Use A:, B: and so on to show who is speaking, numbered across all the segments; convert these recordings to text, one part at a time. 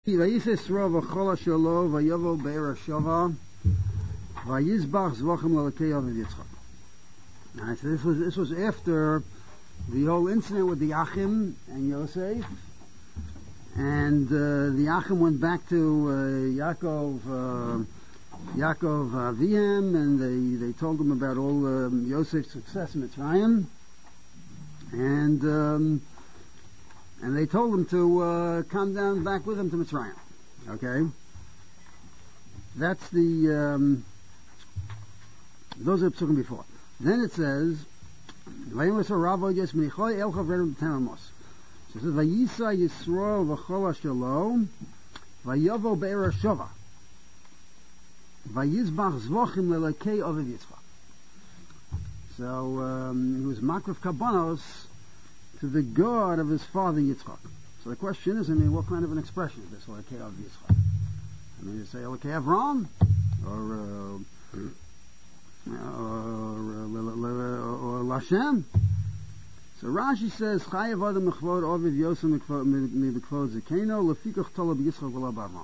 A: Vayiseh Yisroel v'chol shelo vayovo be'er hashova vayizbach zvachim l'elokei Aviv Yitzchak. Alright, so this was after the whole incident with the Achim and Yosef, and the Achim went back to Yaakov Avihem, and they told him about all Yosef's success in Mitzrayim, and they told him to come down back with him to Mitzrayim. Okay? That's the those are the psukim before. Then it says, so it says, Vayisa Yisroel v'chol shelo vayovo be'er hashova vayizbach zvachim l'elokei Aviv Yitzchak. So he was makrif kabbanos to the God of his father Yitzchak. So the question is, what kind of an expression is this, Elokei Aviv Yitzchak? You say Elokei Avram, or Lashem. So Rashi says, Chayav Adam mechvod Aviv Yosef mebekvod Zekeno lefikach tolab Yitzchak v'lo Avram.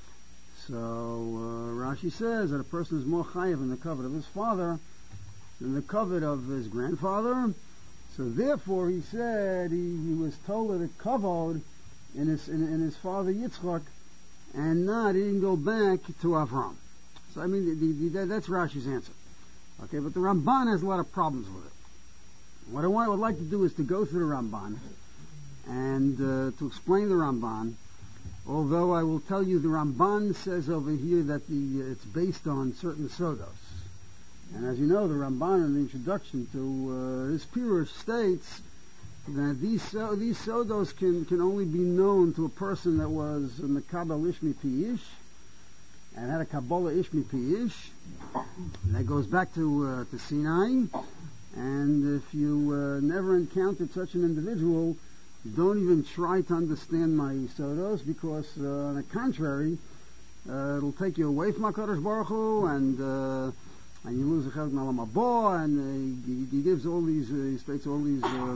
A: So Rashi says that a person is more chayav in the covet of his father than the covet of his grandfather. So therefore, he said he was told of the kavod in his father Yitzchak, and he didn't go back to Avram. So that's Rashi's answer. Okay, but the Ramban has a lot of problems with it. What I would like to do is to go through the Ramban and to explain the Ramban. Although I will tell you, the Ramban says over here that it's based on certain sodos. And as you know, the Ramban in the introduction to his Pirush states that these sodos can only be known to a person that was Mekabel Ishmi Piyish and had a Kabbalah Ishmi Piyish. And that goes back to Sinai. And if you never encountered such an individual, don't even try to understand my sodos, because on the contrary, it'll take you away from HaKadosh Baruch Hu, and you lose a Chelek Malam Haba, and he gives he states all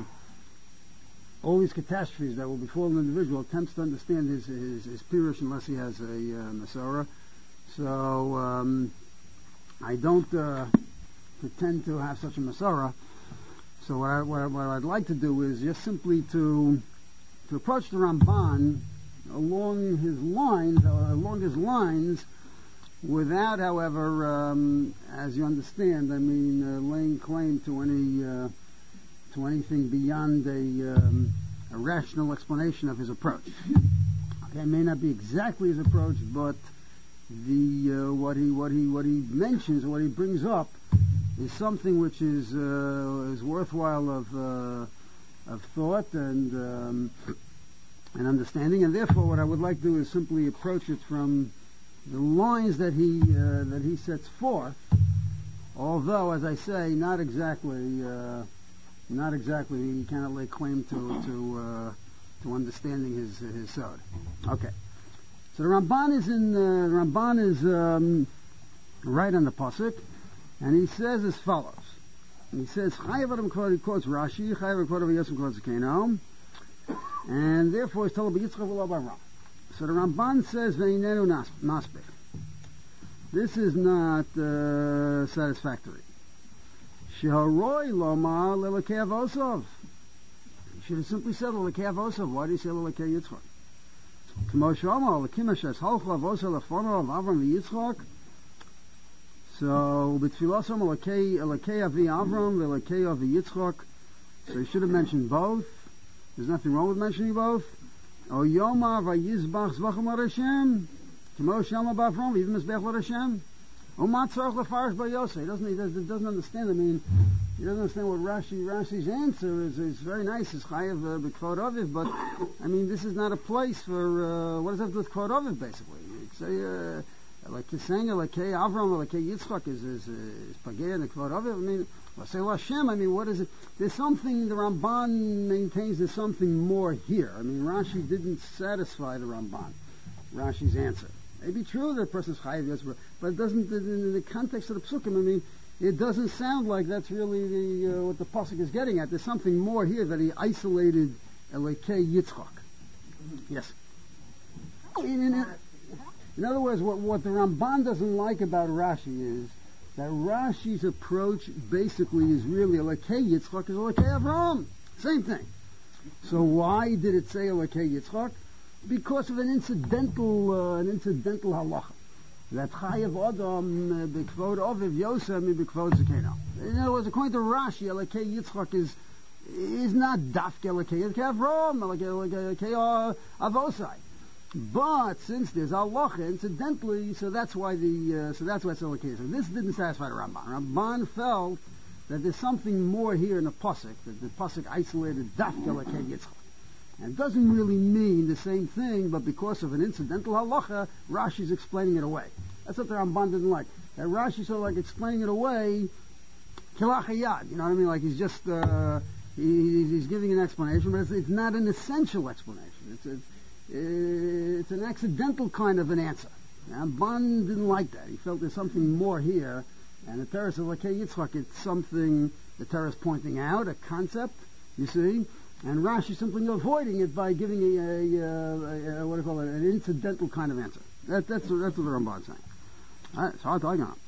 A: these catastrophes that will befall an individual attempts to understand his Pirush unless he has a Masorah. So I don't pretend to have such a Masorah. So what I'd like to do is just simply to approach the Ramban along his lines, without, however, as you understand, laying claim to anything beyond a rational explanation of his approach. Okay, it may not be exactly his approach, but what he mentions, what he brings up, is something which is worthwhile of thought and understanding, and therefore what I would like to do is simply approach it from the lines that he sets forth, although, as I say, not exactly he cannot lay claim to understanding his sod. Okay, so the Ramban is right on the pasuk, and he says as follows. He says, Chayav Adam he quotes Rashi, Chayav Adam Yosef quotes Zekeno, and therefore he's told by Yitzchak v'lo Avram. So the Ramban says, Veinenu Maspech. This is not satisfactory. Sheharoi Lomar Lelokei Avosov. He should have simply said Lelokei Avosov. Why do you say Lelokei Yitzchak? K'mo Shomar Lekim Hashem Halch Lavosov Lefono of Avram v'Yitzchak. So b'tfilosom Elokei Avi Avram v'Elokei Avi Yitzchak. So he should have mentioned both. There's nothing wrong with mentioning both. O Yomar v'Yizbach Zvachim l'Hashem. K'mo Shama b'Avram v'Yizmizbech l'Hashem. O Matzorach l'Farish b'Yosef. He doesn't understand. He doesn't understand what Rashi's answer is. It's very nice. It's Chayav b'Kvod Aviv, but this is not a place for what does that have to do with Kvod Aviv? Basically, you say like you're saying, Elokei Avram, Elokei Yitzchak is Pagei and the Kvod Aviv. Say Hashem. What is it? There's something the Ramban maintains. There's something more here. Rashi didn't satisfy the Ramban. Rashi's answer. It may be true that a person's Chayav Yitzchak, but it doesn't. In the context of the psukim, it doesn't sound like that's really what the pasuk is getting at. There's something more here, that he isolated Elokei Yitzchak. Yes. In other words, what the Ramban doesn't like about Rashi is that Rashi's approach basically is really Elokei Yitzchak is Elokei Avraham. Same thing. So why did it say Elokei Yitzchak? Because of an incidental halacha. That Chayav Adam b'kvod Aviv Yosef mi b'kvod Zekena. In other words, according to Rashi, Elokei Yitzchak is not Dafke Elokei Avraham, Elokei Avosai. But since there's halacha incidentally, so that's why it's Elokei. So this didn't satisfy the Ramban. Ramban felt that there's something more here in the pasuk, that the pasuk isolated Dafke Elokei Yitzchak. And it doesn't really mean the same thing, but because of an incidental halacha, Rashi's explaining it away. That's what the Ramban didn't like. That Rashi's sort of like explaining it away, kilachayad, you know what I mean? Like he's just, he's giving an explanation, but it's not an essential explanation. It's an accidental kind of an answer. Ramban didn't like that. He felt there's something more here, and the Teres of Elokei Yitzchak, it's something the Teres pointing out, a concept, you see, and Rashi simply avoiding it by giving a what do you call it, an incidental kind of answer. That's what the Ramban is saying. All right, so I'll talk on.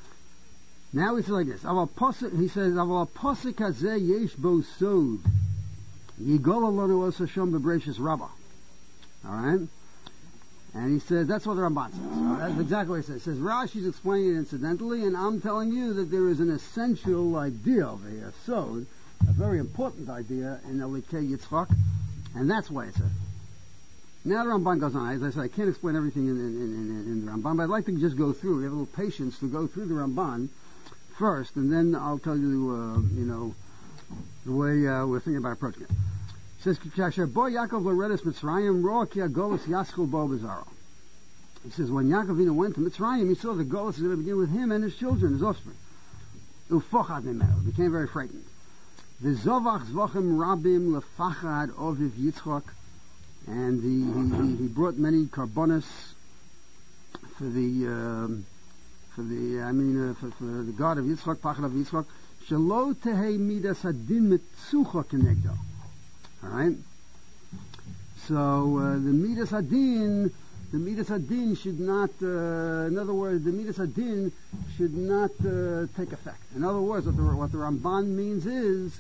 A: Now he says like this. He says, "Aval posik hazeh yesh bo sod yigol alonu os Hashem b'bereishis rabbah." All right, and he says that's what the Ramban says. So that's exactly what he says. He says Rashi's explaining it incidentally, and I'm telling you that there is an essential idea over here. Sod, a very important idea in Elokei Yitzchak, and that's why it says. Now the Ramban goes on. As I said, I can't explain everything in the Ramban, but I'd like to just go through. We have a little patience to go through the Ramban first, and then I'll tell you, the way we're thinking about approaching it. It says, "Boy Yaakov Loredes Mitzrayim Ro Ki Agolos Yaschol Bo Bezaro." He says, when Yaakov went to Mitzrayim, he saw the Golos is going to begin with him and his children, his offspring. Ufochad Mimel, became very frightened. The Zovach Zvochem Rabim Lefachad Oviv Yitzchak, and he brought many karbonos for the God of Yitzchak, Pachad of Yitzchak, Shelo Tehei Midas Hadin Mitzucha Kenegdo. All right. So the Midas Hadin should not. In other words, the Midas Hadin should not take effect. In other words, what the Ramban means is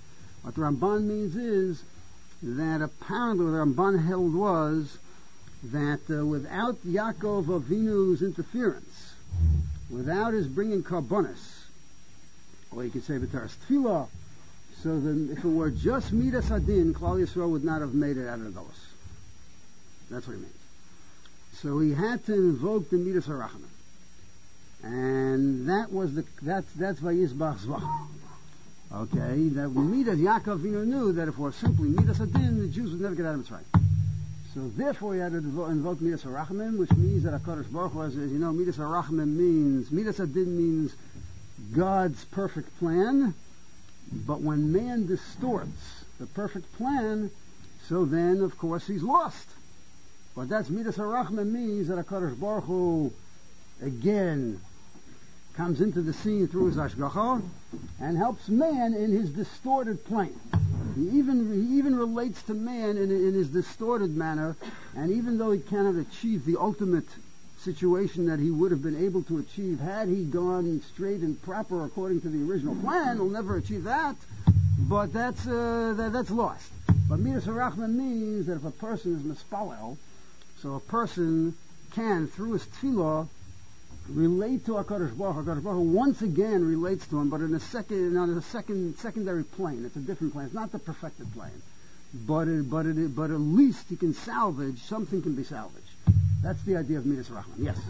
A: that apparently what the Ramban held was that without Yaakov Avinu's interference, without his bringing karbonos, or you could say B'taras Tefillah, so then if it were just Midas Hadin, Klal Yisrael would not have made it out of the Golos. That's what he means. So he had to invoke the Midas HaRachamim, and that's Vayizbach Zvach. Okay, that Midas Yaakov knew that if it were simply Midas Hadin, the Jews would never get out of Mitzrayim. So therefore he had to invoke Midas HaRachamim, which means that HaKadosh Baruch Hu, as you know, Midas HaRachamim means, Midas Hadin means God's perfect plan, but when man distorts the perfect plan, so then of course he's lost. But that's Midas HaRachamim means that HaKadosh Baruch Hu again comes into the scene through his Ashgacha and helps man in his distorted plane. He even relates to man in his distorted manner, and even though he cannot achieve the ultimate situation that he would have been able to achieve had he gone straight and proper according to the original plan, he'll never achieve that, but that's lost. But Midas HaRachamim means that if a person is mispalel, so a person can, through his tefillah, relate to HaKadosh Baruch Hu. HaKadosh Baruch Hu once again relates to him, but on a secondary plane. It's a different plane. It's not the perfected plane. But at least he can salvage, something can be salvaged. That's the idea of Midas HaRachamim. Yes.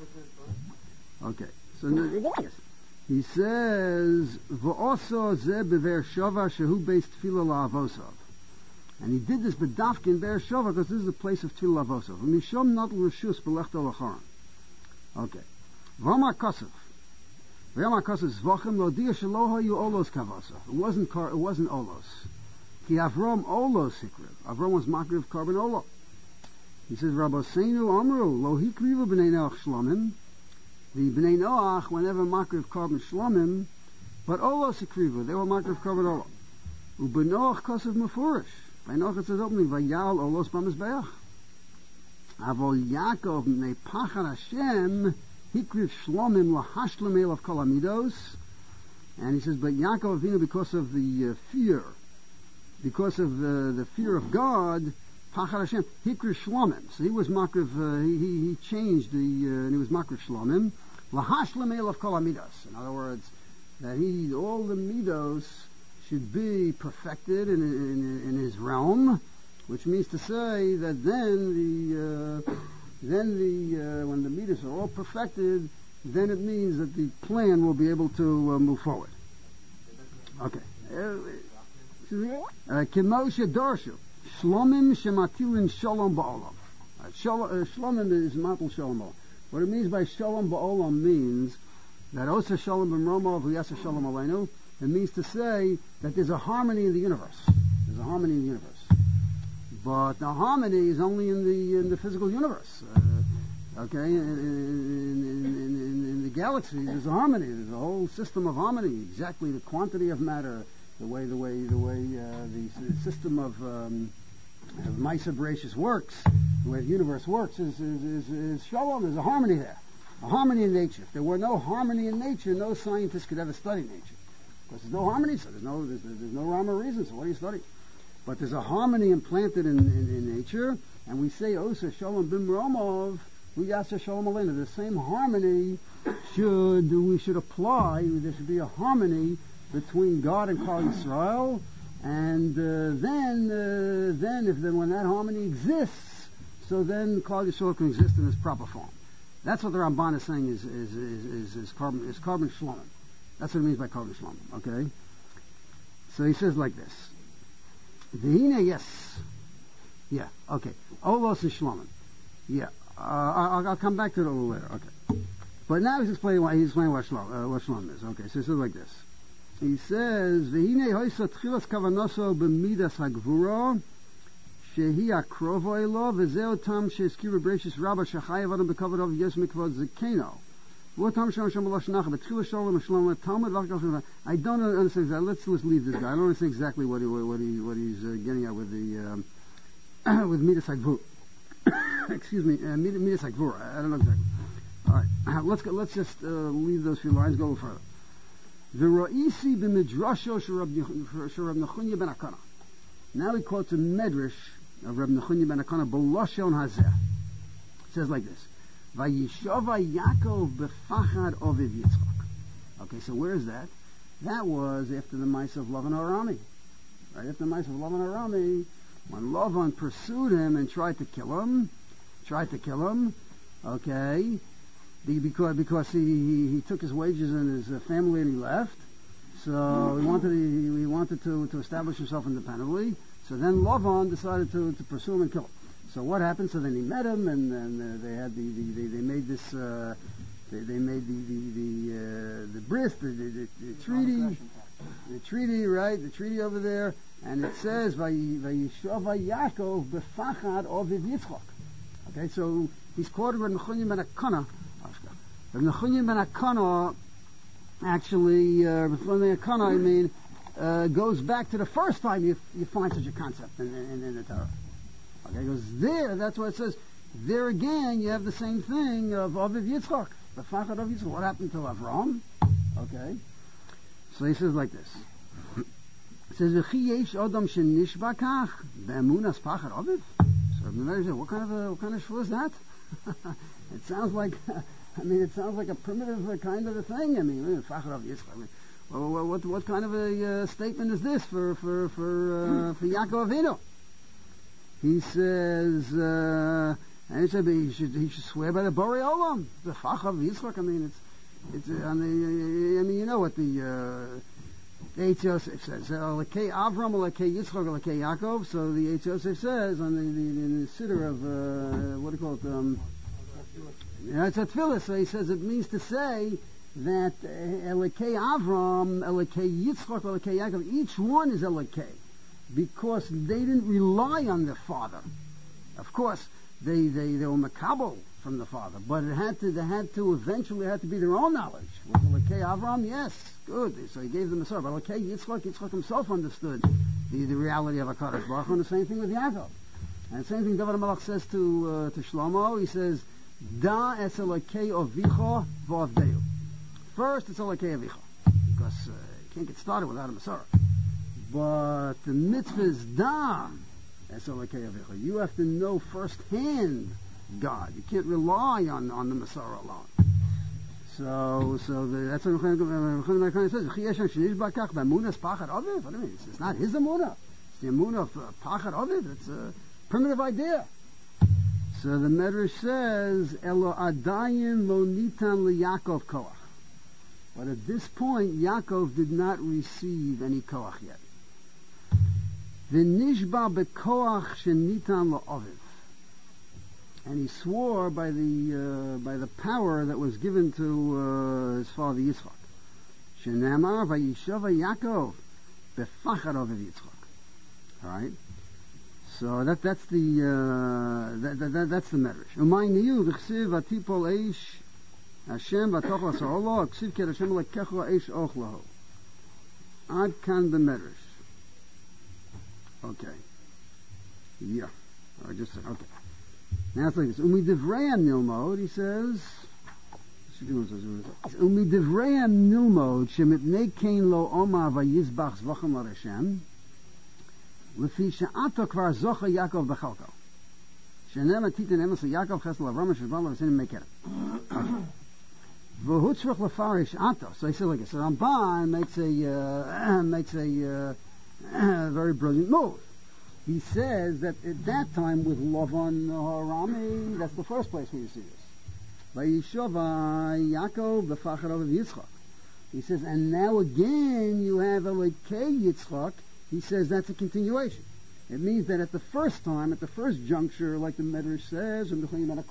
A: Okay. So yes. He says, V'oso ze bever shova shehu beis tefillah la'avosov. And he did this bedafkin in Be'er Shova because this is the place of tefillah la'avosov. Mishom not l'reshus b'lechto l'charon. Okay. V'amar Kosov. V'amar Kosov zvochem lo'dia shelo hayu olos kavosov. It wasn't olos. Ki Avram olos hikriv. Avram was makriv carbon olo. He says, Rabboseinu Amru, Lo Hikrivu B'nai Noach Shlomim. The B'nai Noach, whenever makriv carbon Shlomim, but Olos Hikrivu, they were makriv carbon Olo. U'B'noach Kosev Mefurish. By Noach it says openly, Vayal Olos B'mizbeach. Avol Yaakov mnei pachad Hashem hikriv shlomim lahashlam elav kol hamidos. And he says, but Yaakov Avinu, because of the fear, because of the fear of God, pachad Hashem hikriv shlomim. So he was makriv. He changed and he was makriv shlomim lahashlam elav kol hamidos. In other words, that all the midos should be perfected in his realm, which means to say that then when the midos are all perfected, then it means that plan will be able to move forward. Okay. Kimosha Darshu. Shlomim shematilin shalom ba'olam. Shlomim is matil shalom ba'olam. What it means by shalom ba'olam means that osa shalom b'mromov v'yasa shalom aleinu. It means to say that there's a harmony in the universe. There's a harmony in the universe. But the harmony is only in the physical universe. Okay, in the galaxies, there's a harmony. There's a whole system of harmony. Exactly the quantity of matter, the way the system of Maisa Bereshis works, the way the universe works is shalom. There's a harmony there, a harmony in nature. If there were no harmony in nature, no scientist could ever study nature. Because there's no harmony, so there's no rhyme or reason. So what do you study? But there's a harmony implanted in nature, and we say Osa Shalom Bimromov. We Yasa Shalom Aleinu. The same harmony we should apply. There should be a harmony between God and Klal Yisrael, and then when that harmony exists, so then Klal Yisrael can exist in its proper form. That's what the Ramban is saying is carbon shlomim. That's what it means by carbon shlomim. Okay. So he says like this. V'hine, yes, yeah, okay. Olos and shlomim, yeah. I'll come back to it a little later. Okay, but now he's explaining what shlom is. Okay, so he says like this. He says, "V'hine hoisa tchilas kavanoso b'midas hagvura shehi akrovo elo v'zeo tam she'eskiru b'reishis rabba shechayev adam b'kavod of yes mikvod zekeno." I don't understand exactly. Let's leave this guy. I don't understand exactly what he's getting at with the with Midas Hagvur. Excuse me, Midas Hagvur. I don't know exactly. All right, let's just leave those few lines. Go a little further. The Ra'isi b'midrasho sh'Rab Nechunya ben Akana. Now he quotes a medrash of Rab Nechunya ben Akana b'loshon hazeh. It says like this. Vayishova Yaakov b'fachad oviv Yitzchak. Okay, so where is that? That was after the mice of Lavan Arami. Right after the mice of Lavan Arami, when Lavan pursued him and tried to kill him. Okay, because he took his wages and his family and he left. So he wanted to establish himself independently. So then Lavan decided to pursue him and kill him. So what happened? So then he met him, and they had they made this they made the bris, the treaty, right? The treaty over there, and it says Vayishova Yaakov b'fachad oviv Yitzchak. Okay, so he's quoted Reb Nechunya ben Akana. Reb Nechunya ben Akana actually Reb Nechunya ben Akana, goes back to the first time you find such a concept in the Torah. Okay, it goes there, that's what it says. There again, you have the same thing of Aviv Yitzchak. The Fachad of Yitzchak. What happened to Avram? Okay. So he says like this. It says, V'chi yesh odam shenishba kach be'emunas Fachad Aviv. So what kind of shul is that? It sounds like a primitive kind of a thing. Fachad Aviv Yitzchak. What kind of a statement is this for Yaakov Avinu? He says, and he said he should swear by the Borei Olam, the Fachav Yitzchak. You know what the Eitz Yosef says. Lekei Avram, Lekei Yitzchak, Lekei Yaakov. So the Eitz Yosef says on the Siddur of what do you call it? It's a tefillah. So he says it means to say that Lekei Avram, Lekei Yitzchak, Lekei Yaakov. Each one is Lekei. Because they didn't rely on their father. Of course, they were makabel from the father, but there had to eventually be their own knowledge. Was it Lekei Avram? Yes, good. So he gave them the sword. But Lekei Yitzchak himself understood the reality of HaKadosh Baruch Hu, and the same thing with Yaakov. And the same thing David HaMelech says to Shlomo. He says, Da es Elokei Avicha v'avdeu. First, it's Elokei Avicha, because you can't get started without a Masorah. But the mitzvah is Da es Elokei Avicha. You have to know firsthand God. You can't rely on the Masorah alone. So that's what Chaim says. What do you mean? It's not his Amunah. It's the Amunah of Pachad Ovid. It's a primitive idea. So the Medrash says, Elo Adayin lo nitan liYaakov koach. But at this point, Yaakov did not receive any koach yet. V'nishba bekoach shenitan lo Ovid. And he swore by the power that was given to his father Yitzchak. Shenamar vayishava Yaakov befachad Ovid Yitzchak. All right. So that's the medrash. Umay niyu v'chsiv atipol eish Hashem v'tochla sa'olo v'chsiv ker Hashem lekecho eish ochlahu. Ad kan the medrash. Okay. Yeah. I just said okay. Now it's like this. Umidivreim nilmod, he says. Umidivreim nilmod shemipnei kein lo omar vayizbach zvachim l'Hashem lefi she'ato kvar zocha Yaakov b'chalko shenem atitin emes Yaakov chesed l'Avram sheshbal l'Hashem mekeret. V'hutzrich lefarish ato. So he said like this. So Ramban makes a very brilliant move. He says that at that time with Lavan Harami, that's the first place where you see this. Vayishova Yaakov b'fachad Ovid Yitzchak. He says, and now again you have Elokei Yitzchak. He says that's a continuation. It means that at the first time, at the first juncture, like the Medrash says, he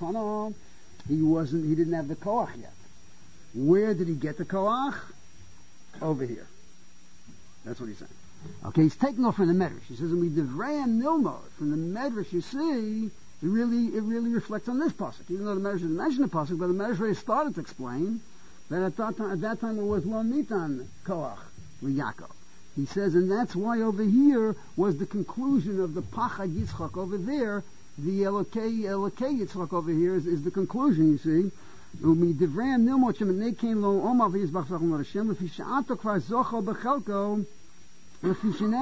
A: didn't have the koach yet. Where did he get the koach? Over here. That's what he's saying. Okay, he's taking off from the Medrash. He says, "We divrayim nilmod." From the Medrash, you see, it really reflects on this pasuk. Even though the Medrash didn't mention the pasuk, but the Medrash already started to explain that at that time it was lo nitan koach liYaakov. He says, and that's why over here was the conclusion of the Pachad Yitzchak over there. The Elokei Yitzchak over here is the conclusion. You see. We divrayim nilmod shemenei kein lo omar v'yizbach zvachim l'Hashem lefi she'ato kvar zocha b'chelko. It means that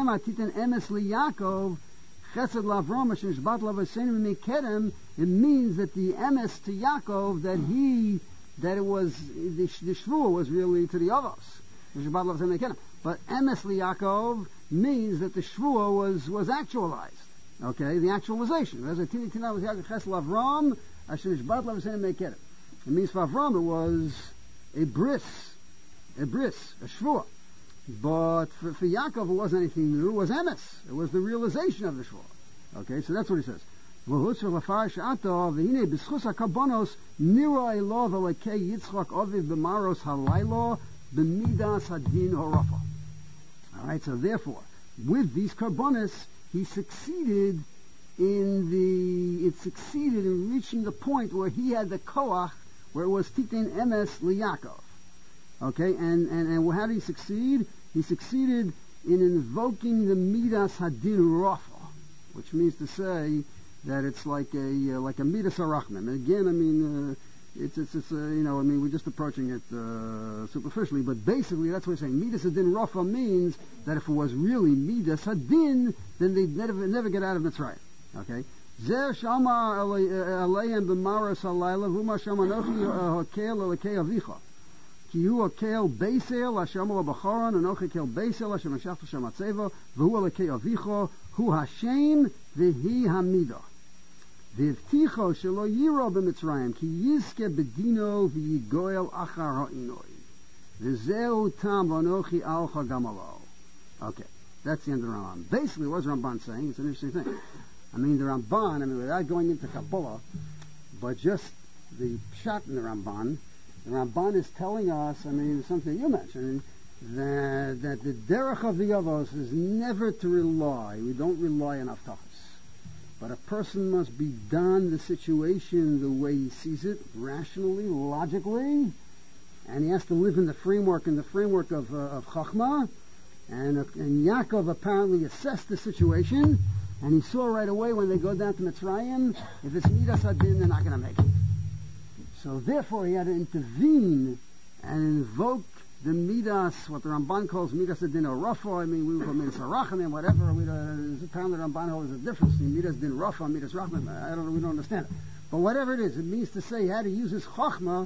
A: the emes to Yaakov that it was the shvuah was really to the avos. But emes liYaakov means that the shvuah was actualized. Okay, the actualization. It means for Avram it was a bris, a shvuah. But for Yaakov, it wasn't anything new. It was emes. It was the realization of the shvuah. Okay, so that's what he says. All right, so therefore, with these karbonos, he succeeded in reaching the point where he had the koach, where it was titin emes liYaakov. Okay, and how did he succeed? He succeeded in invoking the Midas Hadin Rafa, which means to say that it's like a Midas Arachman. And again, I mean, we're just approaching it superficially, but basically that's what he's saying. Midas Hadin Rafa means that if it was really Midas Hadin, then they'd never get out of Mitzrayim. Okay. Zer Shamar Aleim B'Maras Halayla V'Uma Shamanochi Hakel Elokei Avicha. Ki hu akel beisel Hashem l'bacharon anochi akel beisel Hashem hashachta Hashem atzeva v'hu alekei avicho hu Hashem v'hi hamidah v'ivticho shelo yiro b'Mitzrayim ki yizke bedino v'yigoel achar ha'inoi v'zeu tam v'anochi alcha gamalo. Okay, that's the end of the Ramban. Basically, what is Ramban saying? It's an interesting thing. I mean, the Ramban, without going into Kabbalah, but just the pshat in the Ramban is telling us, something you mentioned, that the derech of the Avos is never to rely. We don't rely on Avtachas. But a person must be done the situation the way he sees it, rationally, logically, and he has to live in the framework of Chachma. And Yaakov apparently assessed the situation, And he saw right away when they go down to Mitzrayim, if it's Midas Adin, they're not going to make it. So therefore he had to intervene and invoke the Midas, what the Ramban calls Midas Adin or Rafa. I mean, we would call Midas Arachamim, whatever. Apparently the Ramban holds a difference between Midas Din Rafa and Midas Rachamim. We don't understand it. But whatever it is, it means to say he had to use his Chachma,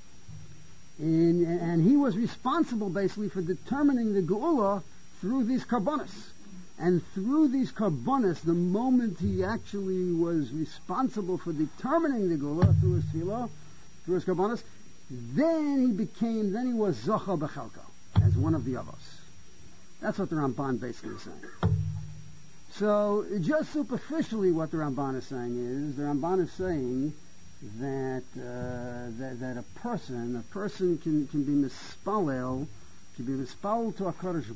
A: and he was responsible basically for determining the Geula through these Karbonos. And through these Karbonos, the moment he actually was responsible for determining the Geula through his Tefillah, through his Karbonos, then he was Zocha B'Chelko, as one of the Avos. That's what the Ramban basically is saying. So, just superficially what the Ramban is saying is, the Ramban is saying that that a person can be mispalel, to HaKadosh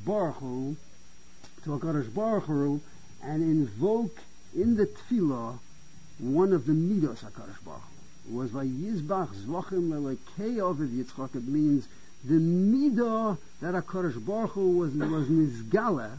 A: Baruch Hu, and invoke in the Tefillah one of the Midos HaKadosh Baruch Hu. It was Vayizbach Zvachim Lelekei Ovid Yitzchak. It means the Midah that HaKadosh Baruch Hu was Nizgala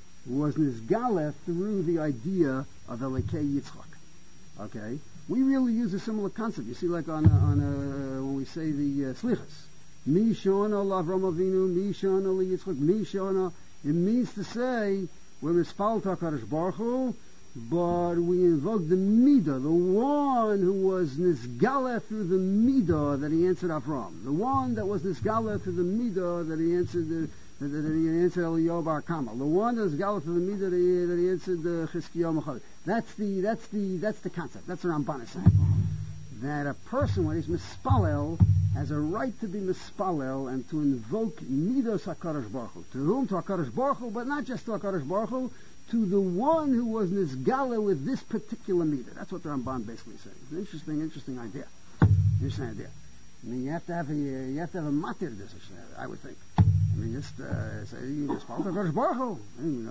A: through the idea of Elekei Yitzchak. Okay? We really use a similar concept. You see, like when we say the Slichas. Mi Shona L'Avram Avinu, Mi Shona L'Yitzchak, Mi Shona. It means to say, we're Mispal to HaKadosh Baruch Hu, but we invoke the Midah, the one who was Nizgala through the Midah that he answered Avram. The one that was Nizgala through the Midah that he answered Eliyahu Bar Kamal. The one that was Nizgala through the Midah that he answered Chizkiyahu Machal. That's the concept. That's what Ramban is saying. That a person, when he's mispalel, has a right to be mispalel and to invoke Midos HaKadosh Baruch Hu. To whom? To HaKadosh Baruch Hu, but not just to HaKadosh Baruch Hu, to the one who was Nizgala with this particular Midah. That's what the Ramban basically says. It's an interesting idea. Interesting idea. I mean, you have to have a matir this, I would think. I mean, just say, you mispalel to HaKadosh Baruch Hu.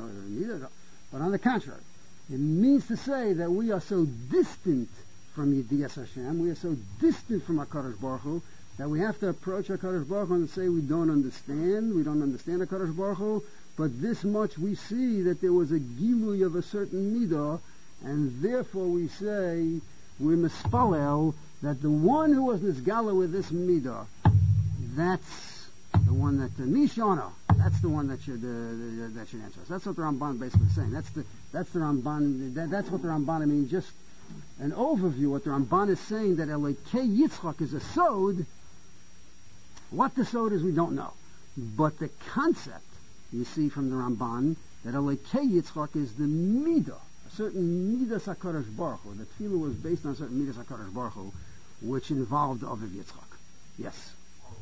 A: But on the contrary, it means to say that we are so distant from Yediyas Hashem, we are so distant from HaKadosh Baruch Hu, that we have to approach HaKadosh Baruch Hu and say we don't understand HaKadosh Baruch Hu, but this much we see that there was a gilui of a certain midah, and therefore we say we're mispalel that the one who was nisgala with this midah, that's the one that Mishana, that's the one that should answer us. That's what the Ramban basically is saying. That's the Ramban. That's what the Ramban. I mean, just an overview. What the Ramban is saying, that Elekei Yitzchak is a sod. What the sod is, we don't know, but the concept you see from the Ramban that Elekei Yitzchak is the midah, a certain midas HaKadosh Baruch Hu. The tefillah was based on a certain midas HaKadosh Baruch Hu, which involved Aviv Yitzchak. Yes.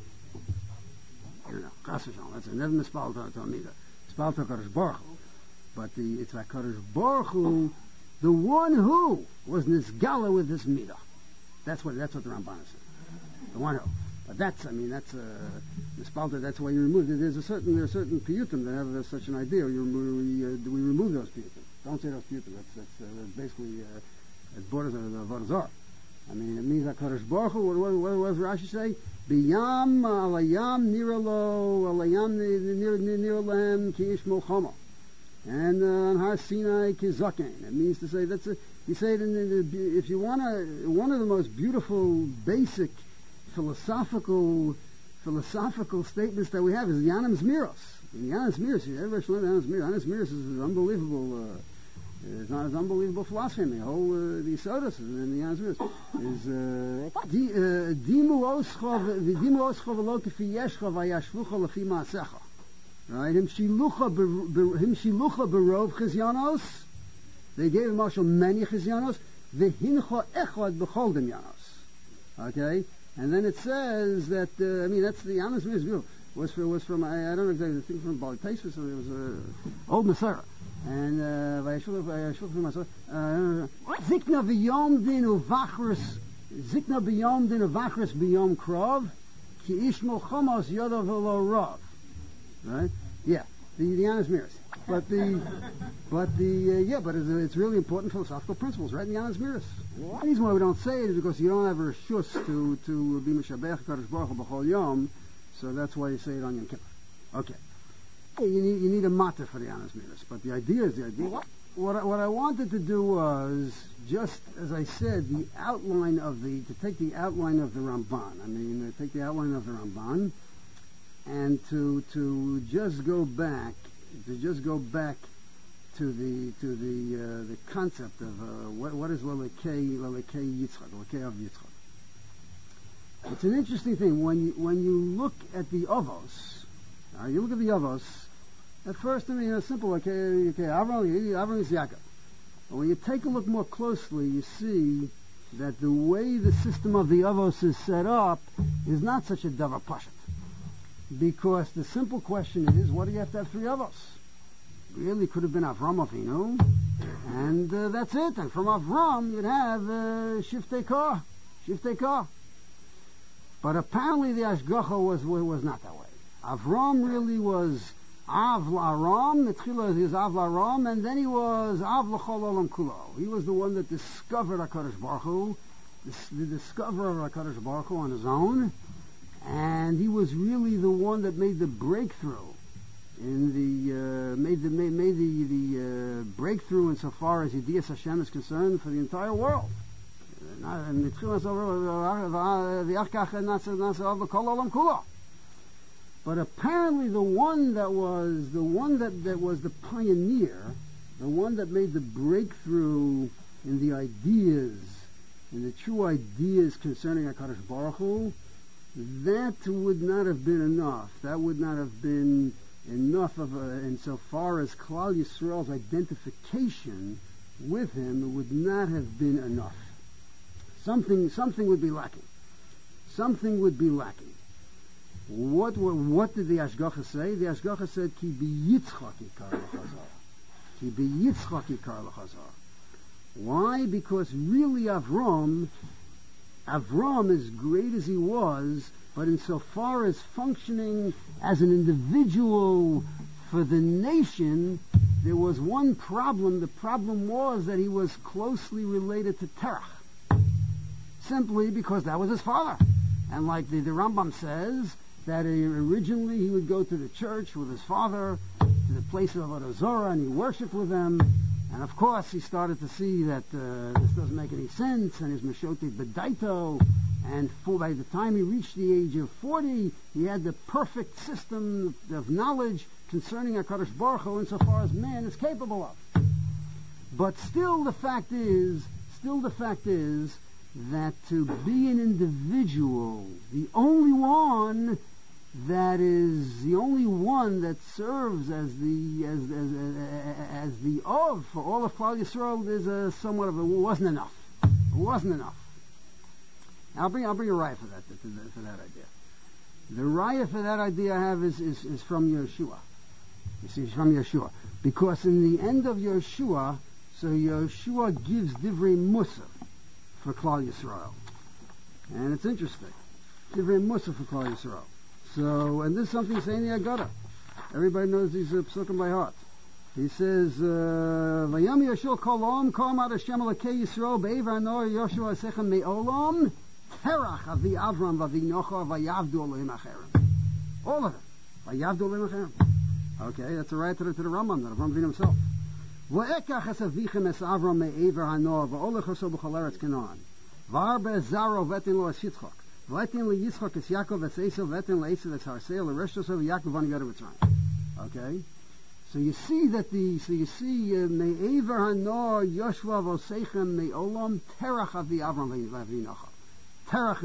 A: I don't know. That's a never mispal to a midah. Mispal to HaKadosh Baruch Hu, but it's HaKadosh Baruch Hu, the one who was nisgala with this midah. That's what the Ramban is saying. The one who. But that's mispalta. That's why you remove. There are certain piyutim that have such an idea. We remove those piyutim. Don't say those piyutim. That's basically it borders on the Avodah Zarah. I mean, it means that Kadosh Baruch Hu. What does Rashi say? Biyam alayam niralo alayam niralahem ki ishmol chama. And on Har Sinai kizaken. It means to say you say it if you want one of the most beautiful, basic philosophical statements that we have is the Yanim Zmiros. The Yanim Zmiros, everybody should learn the Yanim Zmiros. Yanim Zmiros is unbelievable. It's not as unbelievable philosophy. The whole the Yisodos and the Yanim Zmiros is dimu oschov v'lo kefi yeshcha v'yashvucha lefi ma'asecha. Right? Him shilucha berov chizyanos. They gave Marshal many chizyanos. V'hincha echad b'chol dem yanos. Okay. And then it says that that's the Yanis Mir's view was from I don't know exactly, I think from Bali Taisus, or it was old Masara. And Zikna b'yom din uvachris b'yom krov ki ishmo chamos yodav v'lo rav. Right? Yeah, the Yanis Mir's. But it's really important philosophical principles, right? In the Yanis Mir's. The reason why we don't say it is because you don't have a shus to be Mishabech Kadosh Baruch Hu b'chol yom, so that's why you say it on Yom Kippur. Okay. You need a matter for the Yanis Mir's, but the idea is the idea. what I wanted to do was, just as I said, to take the outline of the Ramban. Take the outline of the Ramban, and to just go back to the concept of what is Lalekei Yitzchak, Lalekei of Yitzchak. It's an interesting thing when you look at the Avos. You look at the Avos. At first, it's simple. Avram is Yaakov. But when you take a look more closely, you see that the way the system of the Avos is set up is not such a davar pashat. Because the simple question is, what do you have to have three Avos? Really could have been Avram Avinu, and that's it. And from Avram, you'd have Shiftei Kah. But apparently the Ashgacha was not that way. Avram really was Av L'Aram, the Tchila is Av L'Aram, and then he was Av L'Chol Olam Kulo. He was the one that discovered HaKadosh Baruch Hu, the discoverer of HaKadosh Baruch Hu on his own, and he was really the one that made the breakthrough in the breakthrough insofar as Yedias Hashem is concerned for the entire world. But apparently the one that was the pioneer, the one that made the breakthrough in the ideas, in the true ideas concerning HaKadosh Baruch Hu, that would not have been enough. That would not have been enough insofar as Klal Yisrael's identification with him, it would not have been enough. Something would be lacking. Something would be lacking. What did the Ashgacha say? The Ashgacha said, Ki biyitzchak yikar l'chazar. Ki biyitzchak yikar l'chazar. Why? Because really Avram, as great as he was, but insofar as functioning as an individual for the nation, there was one problem. The problem was that he was closely related to Terach. Simply because that was his father. And like the Rambam says, that originally he would go to the church with his father, to the place of Avodah Zorah, and he worshipped with them. And of course, he started to see that this doesn't make any sense, and his Meshotet Bedaito, and by the time he reached the age of 40, he had the perfect system of knowledge concerning HaKadosh Baruch Hu insofar as man is capable of. But still the fact is that to be an individual, the only one that serves as the of for all of Klal Yisrael is wasn't enough. It wasn't enough. I'll bring a raya for that idea. The raya for that idea I have is from Yeshua. You see, it's from Yeshua, because in the end of Yeshua, so Yeshua gives divrei Musa for Klal Yisrael, and it's interesting. Divrei Musa for Klal Yisrael. So, and this is something saying the Agada. Everybody knows these psukim by heart. He says, "Vayam Yeshua kolom kom ad Hashem Elokei Yisrael be'ever nor Yeshua sechem me'olam terach avi Avram vavi Nocha vayavdu Elohim acherim." All of it. Vayavdu Elohim acherim. Okay, that's a right to the Rambam, the Rambam himself. V'ekach es avichem es Avram me'ever hanor v'olech oso b'chol eretz Canaan v'arbe zaro v'etin lo es Yitzchak. Okay, so you see me'ever hanor Yoshua v'oseichem me'olam terach avi Avram v'inocha. Terach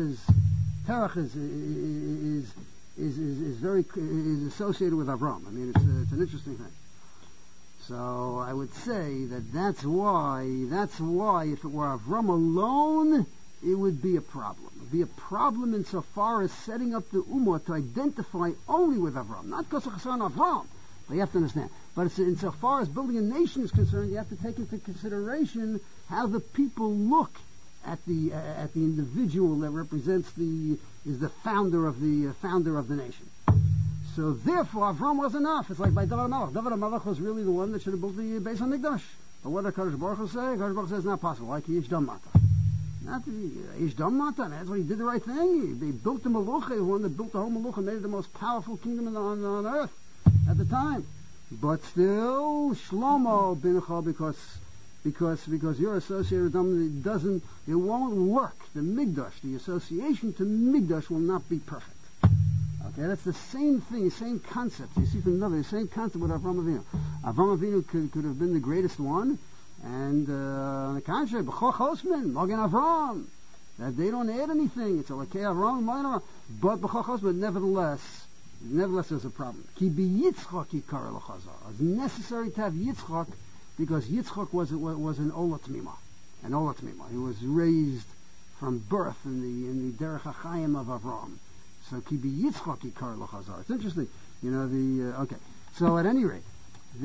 A: is associated with Avram. I mean, it's an interesting thing. So I would say that's why if it were Avram alone, it would be a problem. It would be a problem insofar as setting up the Ummah to identify only with Avram. Not because of Chassan Avram, but you have to understand. But it's insofar as building a nation is concerned, you have to take into consideration how the people look at the individual that represents is the founder of the nation. So therefore, Avram was enough. It's like by David HaMelech. David HaMelech was really the one that should have built the Beis HaMikdash. But what did HaKadosh Baruch Hu say? HaKadosh Baruch Hu says it's not possible. Like Yish Dam Mata. Not Yish Dam Mata. That's why he did the right thing. He built the Melucha. The one that built the whole Melucha, made it the most powerful kingdom on earth at the time. But still, Shlomo bincha, because you're associated with them, it won't work. The Migdash, the association to Migdash will not be perfect. Okay, that's the same thing, the same concept. You see from another, the same concept with Avram Avinu. Avram Avinu could have been the greatest one, and on the contrary, B'choch Hosman, Magen Avram, that they don't add anything. It's like Avram, Magen Avram, but B'choch Hosman, nevertheless, there's a problem. Ki bi Yitzchak yikar l'chazar. It's necessary to have Yitzchak because Yitzchak was an Ola Tmima, an Ola Tmima. He was raised from birth in the Derech HaChaim of Avram. So ki bi Yitzchak yikar l'chazar. It's interesting, okay. So at any rate,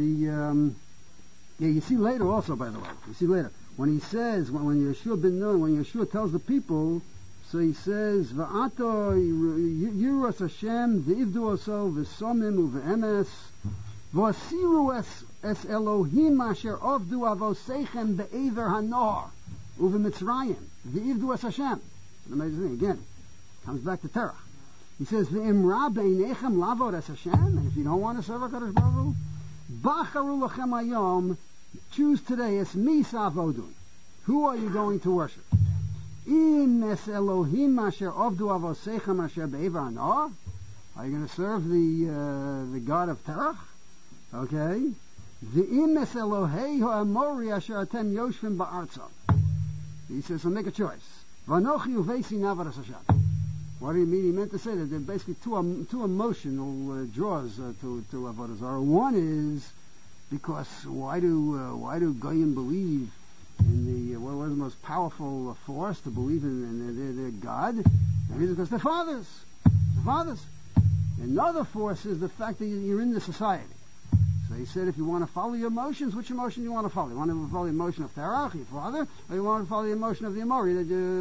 A: you see later also, by the way. You see later when he says when Yeshua ben Nun, when Yeshua tells the people. So he says, "Va'ato yiras Hashem v'ivdu oso v'somim uve'emes v'asiru es Elohim asher avdu avoseichem be'ever hanor uve'mitzrayim v'ivdu es Hashem." An amazing thing. Again, comes back to Terach. He says, "V'imra beinechem lavod es Hashem." And if you don't want to serve HaKadosh Baruch Hu, bacharu lachem hayom, choose today es misa avodun. Who are you going to worship? In es Elohim asher avdu avoseichem asher be'ever hanor. Are you going to serve the God of Terach? Okay. V'im es Elohei ha'amori asher atem yoshvim ba'arza. He says, so make a choice. V'anochi uveisi navad es Hashem. What do you mean? He meant to say that there are basically two emotional draws to Avodah Zarah. One is because why do Goyim believe in what was the most powerful force to believe in their God? And it's because they're fathers. The fathers. Another force is the fact that you're in the society. So he said, if you want to follow your emotions, which emotion do you want to follow? You want to follow the emotion of Terach, your father, or you want to follow the emotion of the Amori,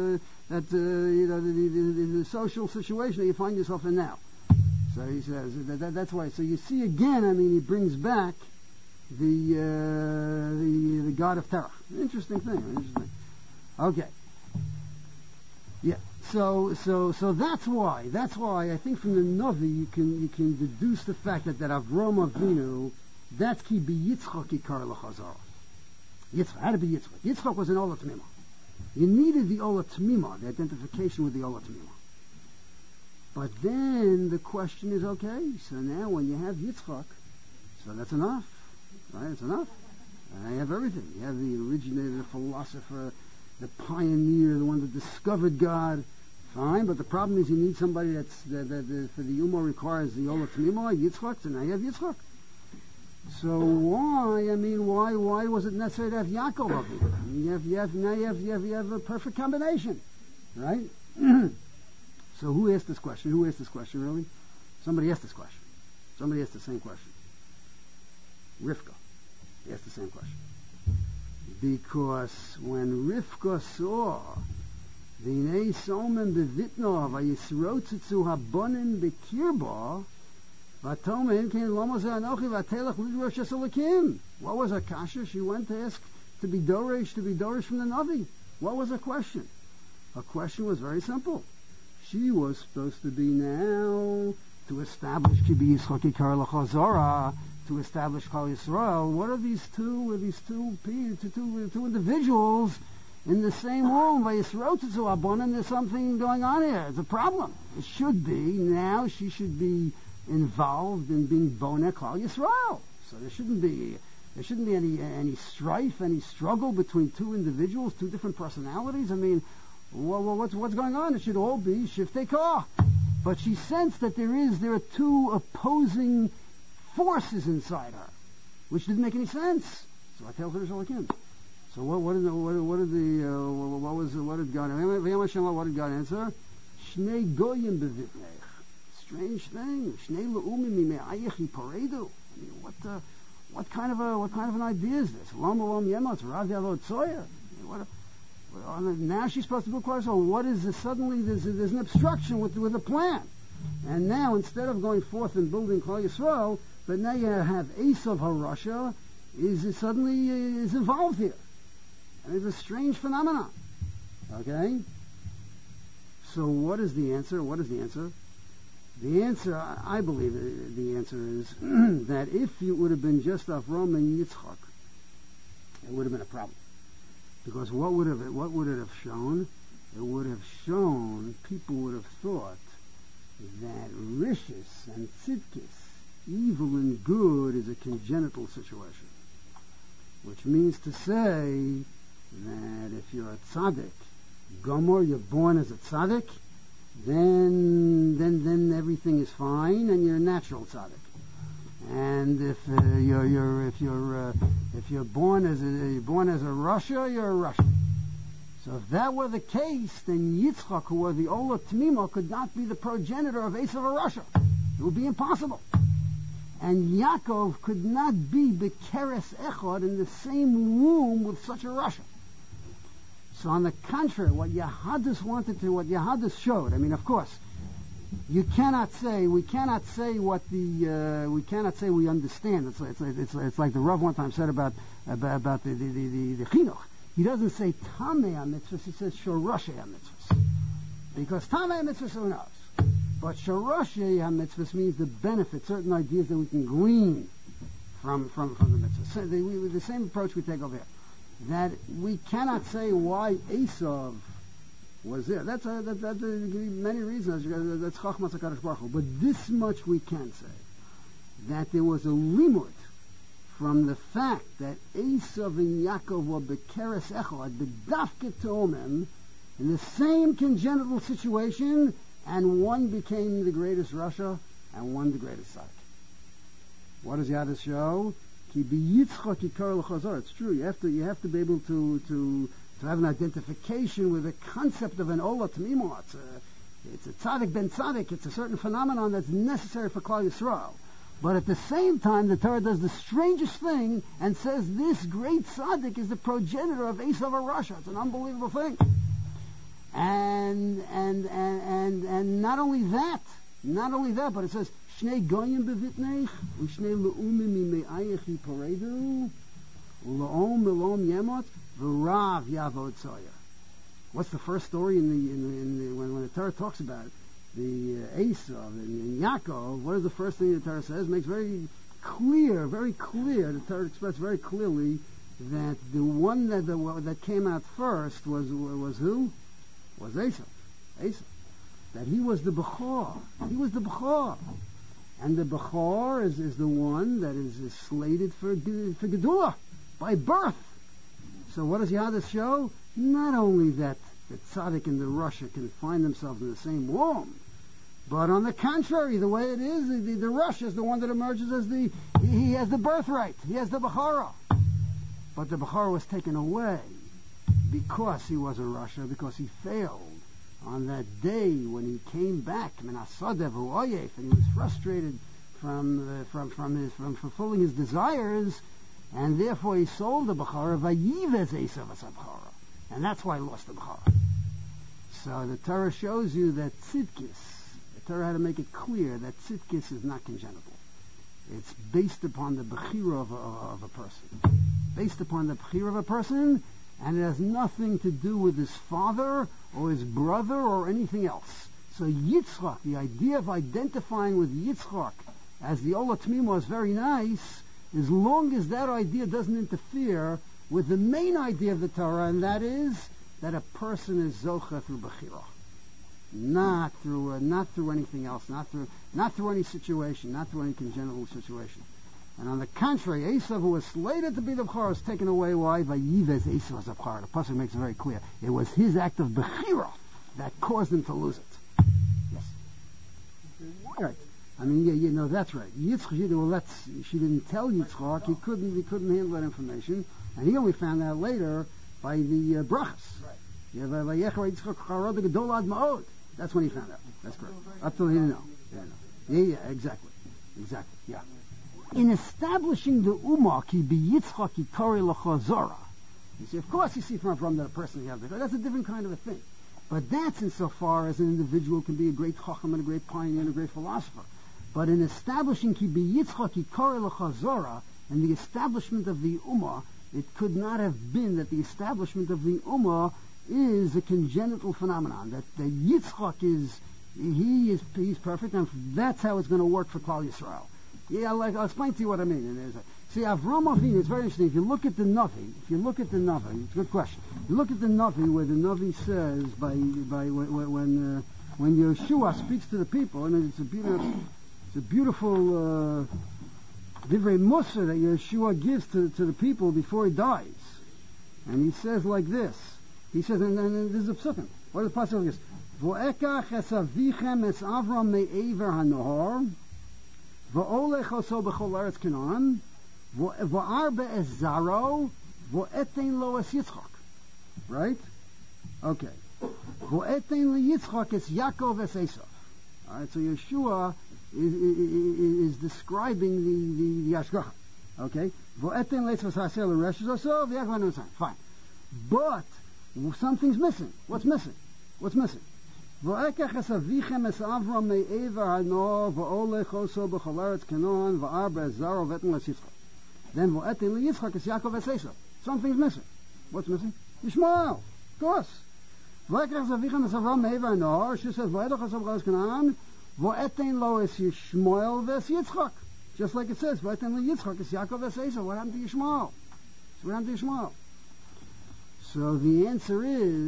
A: the social situation that you find yourself in now? So he says that's why. So you see again. I mean, he brings back the God of Terach. Interesting thing. Okay. Yeah. So that's why I think from the Navi you can deduce the fact that Avram Avinu, that's ki bi Yitzchak yikar l'chazar. Yitzchak had to be Yitzchak. Yitzchak was an Ola Tmima. You needed the Ola Tmima, the identification with the Ola Tmima. But then the question is, okay, so now when you have Yitzchak, so that's enough, right? It's enough. You have everything. You have the originator, the philosopher, the pioneer, the one that discovered God. Fine, but the problem is you need somebody that for the Ummah requires the Ola Tmima, Yitzchak, so now you have Yitzchak. So why was it necessary to have Yaakov up here? I mean, you have a perfect combination, right? So who asked this question? Really? Somebody asked this question. Somebody asked the same question. Rivka asked the same question. Because when Rivka saw V'nei somen bevitno vayisrotzitzu habonim bekirba v'atomen ken lama ze anochi v'atelach lidrosh es Elokim. What was her kasha? She went to ask to be dorish from the Navi. What was her question? Her question was very simple. She was supposed to be now to establish Kibi Yitzchak Yikar L'Chazara, to establish Kol Yisrael. What are these two individuals in the same room? There's something going on here. It's a problem. It should be now. She should be involved in being Boneh Kol Yisrael. So there shouldn't be any strife, any struggle between two individuals, two different personalities. I mean, what's going on? It should all be Shiftei Koach. But she sensed that there are two opposing forces inside her, which didn't make any sense. So I tell her to Elokim. So what did God answer? Shnei goyim bevitnech. Strange thing. Shnei le'umim mime'ayich yiparedu. I mean, what kind of an idea is this? Lam olam yemotz rav yavot tzoyer. Now she's supposed to be quiet. So what is this? Suddenly there's an obstruction with a plan. And now instead of going forth and building Klal Yisrael, but now you have Esav HaRasha is involved here. And it's a strange phenomenon. Okay? So what is the answer? The answer, I believe, the answer is that if it would have been just Avram and Yitzchak, it would have been a problem. Because what would it have shown? It would have shown, people would have thought that rishis and tzidkis, evil and good, is a congenital situation. Which means to say that if you're a tzaddik, Gomer, you're born as a tzaddik, then everything is fine, and you're a natural tzaddik. And if you're born as a Rasha, you're a Rasha. So if that were the case, then Yitzchak, who was the Ola Tmima, could not be the progenitor of Esav a Rasha. It would be impossible. And Yaakov could not be Bekeres Echad in the same womb with such a Rasha. So on the contrary, what Yahadus showed, I mean, of course, we cannot say we understand. It's like the Rav one time said about the chinuch. He doesn't say tamei mitzvahs, he says shorashei mitzvahs. Because tamei mitzvahs, who knows? But shorashei mitzvahs means the benefit, certain ideas that we can glean from the mitzvahs. So the same approach we take over here. That we cannot say why Esav was there. That's many reasons. That's Chachmas HaKadosh Baruch Hu. But this much we can say, that there was a limud from the fact that Esav and Yaakov were bekeres echad, bedafke to'omem, in the same congenital situation, and one became the greatest Rasha, and one the greatest Tzaddik. What does Yadis show? It's true. You have to be able to have an identification with the concept of an Ola Tmimo. It's a tzaddik ben tzaddik. It's a certain phenomenon that's necessary for Klal Yisrael. But at the same time, the Torah does the strangest thing and says this great tzaddik is the progenitor of Esav HaRasha. It's an unbelievable thing. And not only that, but it says Shnei goyim bevitneich u'shnei le'umim mime'ayich yiparedu u'la'om melom yemot v'rav yavod tzoya. What's the first story when the Torah talks about it? The Esav and Yaakov? What is the first thing the Torah says? It makes very clear. The Torah expresses very clearly that the one that came out first was who? Was Esav. That he was the Bechor. And the Bechor is the one that is slated for Gedulah by birth. So what does Yadis show? Not only that the tzaddik and the Rasha can find themselves in the same womb, but on the contrary, the way it is, the Rasha is the one that emerges as he has the birthright. He has the Bechorah. But the Bechorah was taken away because he was a Rasha, because he failed on that day when he came back, and he was frustrated from fulfilling his desires, and therefore he sold the Bechorah, vayivez Esav as Bechorah, and that's why he lost the Bechorah. So the Torah shows you that tzidkis, the Torah had to make it clear that tzidkis is not congenital. It's based upon the bechira of a person. Based upon the bechira of a person, and it has nothing to do with his father or his brother or anything else. So Yitzchak, the idea of identifying with Yitzchak as the Ola Tmimo is very nice, as long as that idea doesn't interfere with the main idea of the Torah, and that is that a person is zocha through bechira, not through anything else, not through any situation, not through any congenital situation. And on the contrary, Esav, who was slated to be the Bechorah, was taken away. Why? Vayivez Esav as a Bechorah. The pasuk makes it very clear. It was his act of bechira that caused him to lose it. Yes. Right. I mean, that's right. Yitzchak, she didn't tell Yitzchak. He couldn't handle that information, and he only found out later by the brachas. Right. That's when he found out. That's correct. Up till he didn't know. Yeah, exactly. Yeah. In establishing the Ummah, ki biyitzchak yikari l'chazara. You see, of course, you see from the person you have there. That's a different kind of a thing. But that's insofar as an individual can be a great chacham and a great pioneer and a great philosopher. But in establishing ki biyitzchak yikari l'chazara, and the establishment of the Ummah, it could not have been that the establishment of the Ummah is a congenital phenomenon. That Yitzchak he's perfect, and that's how it's going to work for Klal Yisrael. Yeah, I'll explain to you what I mean. And see, Avram Avinu is very interesting. If you look at the Navi, it's a good question. You look at the Navi, where the Navi says when Yeshua speaks to the people, and it's a beautiful divrei Musa that Yeshua gives to the people before he dies, and he says like this. He says, and this is a psukim. What is the pasuk like this? V'ekach es avichem es Avram me'ever hanohar. V'olech oso b'chol eretz Canaan, v'arbe es Zaro, v'etein lo es Yitzchak. Right? Okay. V'etein lo Yitzchak es Yaakov es Esav. All right. So Yeshua is describing the Hashgacha. Okay. V'etein lo Yitzchak hasel l'reshes oso v'Yaakov es Esav. Fine. But something's missing. What's missing? V'ekach es avichem es Avram me'ever hano v'olech oso b'chol eretz Canaan v'arba es Zaro v'etein lo Yitzchak. Then v'etein lo Yitzchak es Yaakov es Esav. Something's missing. What's missing? Yishmael. Of course. V'ekach es avichem es Avram me'ever hano. She says v'olech oso b'chol eretz Canaan v'etein lo es Yishmael v'es Yitzchak. Just like it says v'etein lo Yitzchak es Yaakov es Esav. What happened to Yishmael? So the answer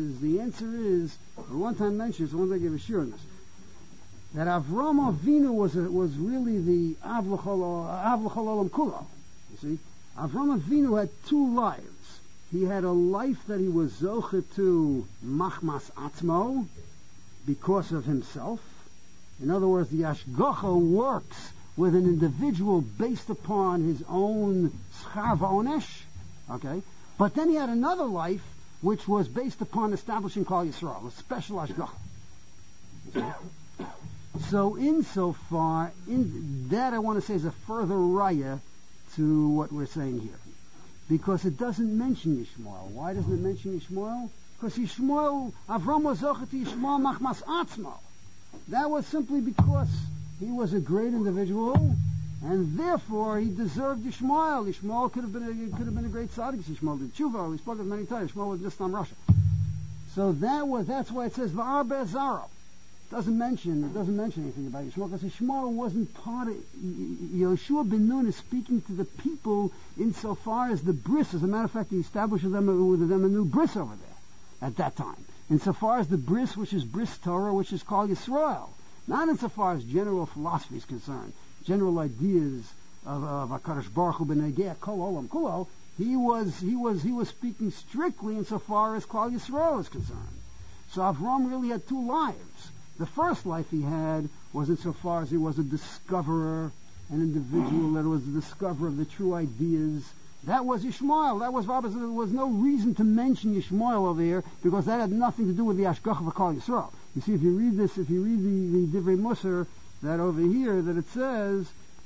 A: is, I one time mentioned, so one day I gave a shir on this, that Avram Avinu was really the Av l'chol olam kulo. You see, Avram Avinu had two lives. He had a life that he was zoche to machmas atzmo, because of himself. In other words, the Hashgacha works with an individual based upon his own schar v'onesh. Okay? But then he had another life which was based upon establishing Klal Yisrael, a special Hashgacha. So insofar, that I want to say is a further raya to what we're saying here. Because it doesn't mention Yishmael. Why doesn't it mention Yishmael? Because Yishmael, Avram was zocher to Yishmael machmas atzmo. That was simply because he was a great individual, and therefore he deserved Yishmael. Yishmael could have been a great tzaddik. Yishmael did tshuva. We spoke of it many times. Yishmael was just on Russia. So that's why it says v'arbe zaro. It doesn't mention anything about Yishmael, because Yishmael wasn't part of. Yoshua ben Nun is speaking to the people insofar as the bris. As a matter of fact, he establishes with them a new bris over there at that time. Insofar as the bris, which is bris Torah, which is called Yisrael, not insofar as general philosophy is concerned. General ideas of HaKadosh Baruch Hu b'negei kol olam kulo, he was speaking strictly insofar as Klal Yisrael is concerned. So Avram really had two lives. The first life he had was insofar as he was a discoverer, an individual that was the discoverer of the true ideas. That was Yishmael. That was Rabbi. There was no reason to mention Yishmael over here, because that had nothing to do with the Hashgacha of Klal Yisrael. You see, if you read the Divrei Musa, that over here, that it says,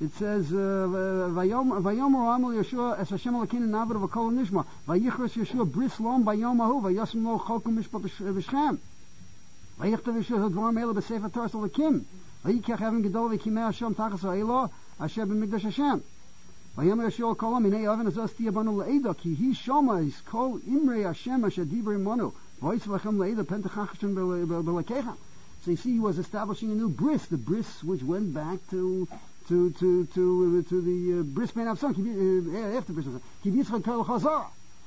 A: Vayomer Amel Yeshua es Hashem Elokeinu Navod v'kol nishma Vayichros Yeshua bris lom bayom ahu Vayosim lo chokum mishpat b'Shem Vayichtav Yeshua dvarim ela b'sefer Torah Elokim Vayikach Evan Gedol v'kimei Hashem tachas ha'elo Asher b'mikdash Hashem Vayomer Yeshua kolam minei oven azos tiya banu le'edo ki hi shoma is kol imrei Hashem asher divrei monu V'ois v'chem le'edo pentachach Hashem b'lekechem. So you see, he was establishing a new bris, the bris which went back to the bris ben Avson, after bris Avson.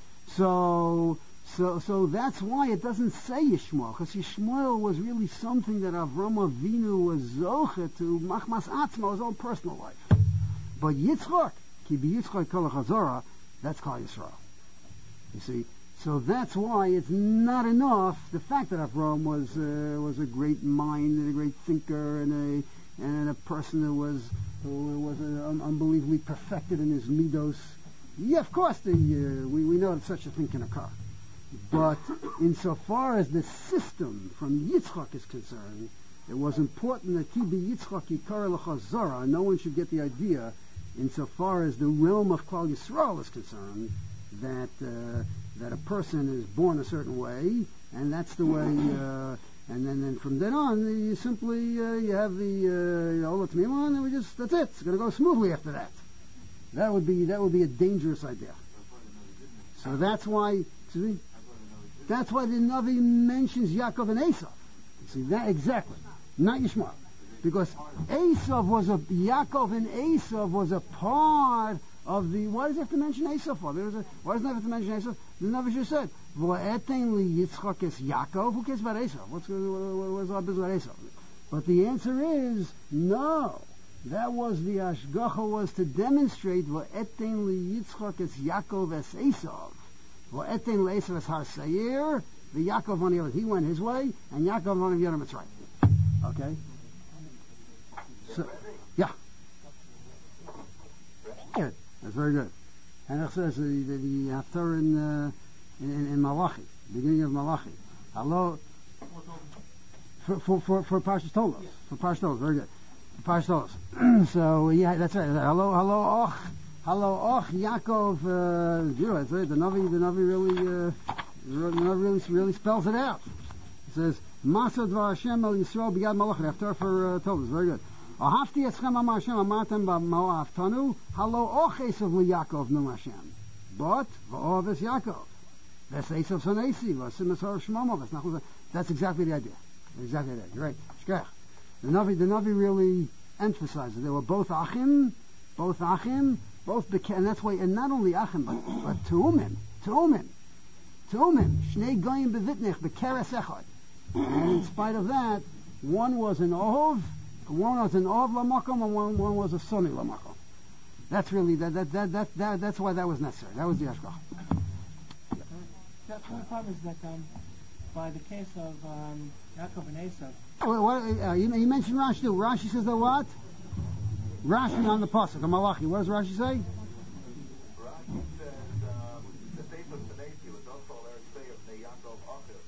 A: So that's why it doesn't say Yishmael, because Yishmael was really something that Avram Avinu was zoche to machmas atzma, his own personal life. But Yitzchak, ki b'Yitzchak kol chazara, that's Klal Yisrael. You see. So that's why it's not enough. The fact that Avram was a great mind and a great thinker and a person who was unbelievably perfected in his midos. Yeah, of course, we know that such a thing can occur. But insofar as the system from Yitzchak is concerned, it was important that Kibi Yitzchak Yikar L'Chazara. No one should get the idea, insofar as the realm of Klal Yisrael is concerned, that a person is born a certain way, and that's the way, and then from then on, you simply, you have the Ola Tmima, and that's it. It's going to go smoothly after that. That would be a dangerous idea. So that's why the Navi mentions Yaakov and Esav. You see, that exactly. not Yishmael. Because Yaakov and Esav was a part of the, why does it have to mention Esav for? Why doesn't it have to mention Esav? The Navi just said, V'etein li Yitzchak es Yaakov, who cares about Esav? What's our business with Esav? But the answer is, no. That was the Ashgacha, was to demonstrate V'etein li Yitzchak es Yaakov es Esav. V'etein li Esav es Har Seir, the Yaakov on the other, he went his way, and Yaakov on the other, it's right. Okay? So, yeah. Good. That's very good. And it says the Haftarah in Malachi, beginning of Malachi. Hello. For Parshas Tolos. For Parshas Tolos, very good. For Parshas Tolos. So, yeah, that's right. Hello, Och, Yaakov, that's right. The Navi really spells it out. It says, Masad Dvar Hashem El Yisrael B'Yad Malachi. Haftarah for Tolos, very good. Ahafti eschem amar Hashem amartem ba'mo'aftanu halo och Esav liYaakov nu Hashem. But v'ov es Yaakov. Ves Esav son Esi v'asim es har Shmomo ves Nachuz. That's exactly the idea. Exactly that. You're right. Shkach. The Navi really emphasizes they were both Achim, and that's why, and not only Achim, but Tu'umim. Shnei goyim bevitnich bekeres echad. And in spite of that, one was an Ov lamakom, and one was a Soni lamakom. That's really that's why that was necessary. That was the Ashkach.
B: The only problem is that by the case of Yaakov and Esav.
A: You mentioned Rashi too. Rashi says that what? Rashi on the pasuk of Malachi. What does Rashi say?
C: Rashi says the faith of Tanesi was also their say of Yaakov Achir.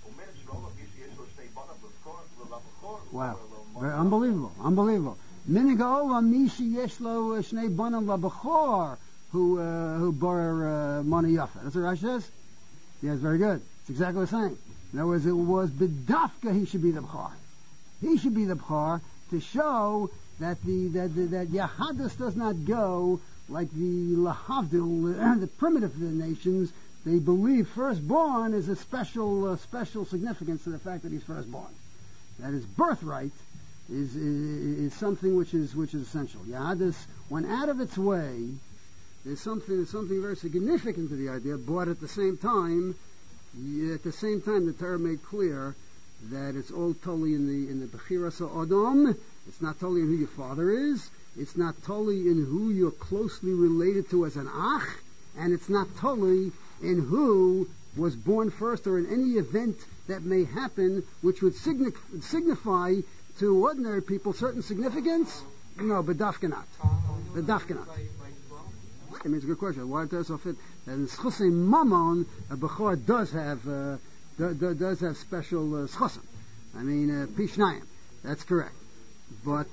A: Wow. Very unbelievable. Minig ha'olam mishi yesh lo shnei banim labachor who bore money yafa. That's what Rashi says? Yes, very good. It's exactly the same. In other words, it was bedafka he should be the b'chor. He should be the b'chor to show that that Yahadus does not go like the Lahavdil, the primitive nations. They believe firstborn is a special significance to the fact that he's firstborn. That his birthright is something which is essential. Yahadus went out of its way. There's something very significant to the idea, but at the same time, the Torah made clear that it's all totally in the Bechiras Adam. It's not totally in who your father is. It's not totally in who you're closely related to as an ach, and it's not totally in who was born first or in any event that may happen which would signify to ordinary people certain significance. No, but dafkanat. The dafkanat. I mean, it's a good question. Why does it fit? And schusay mamon, a bechor does have special schusim. I mean, pishnayim. That's correct. But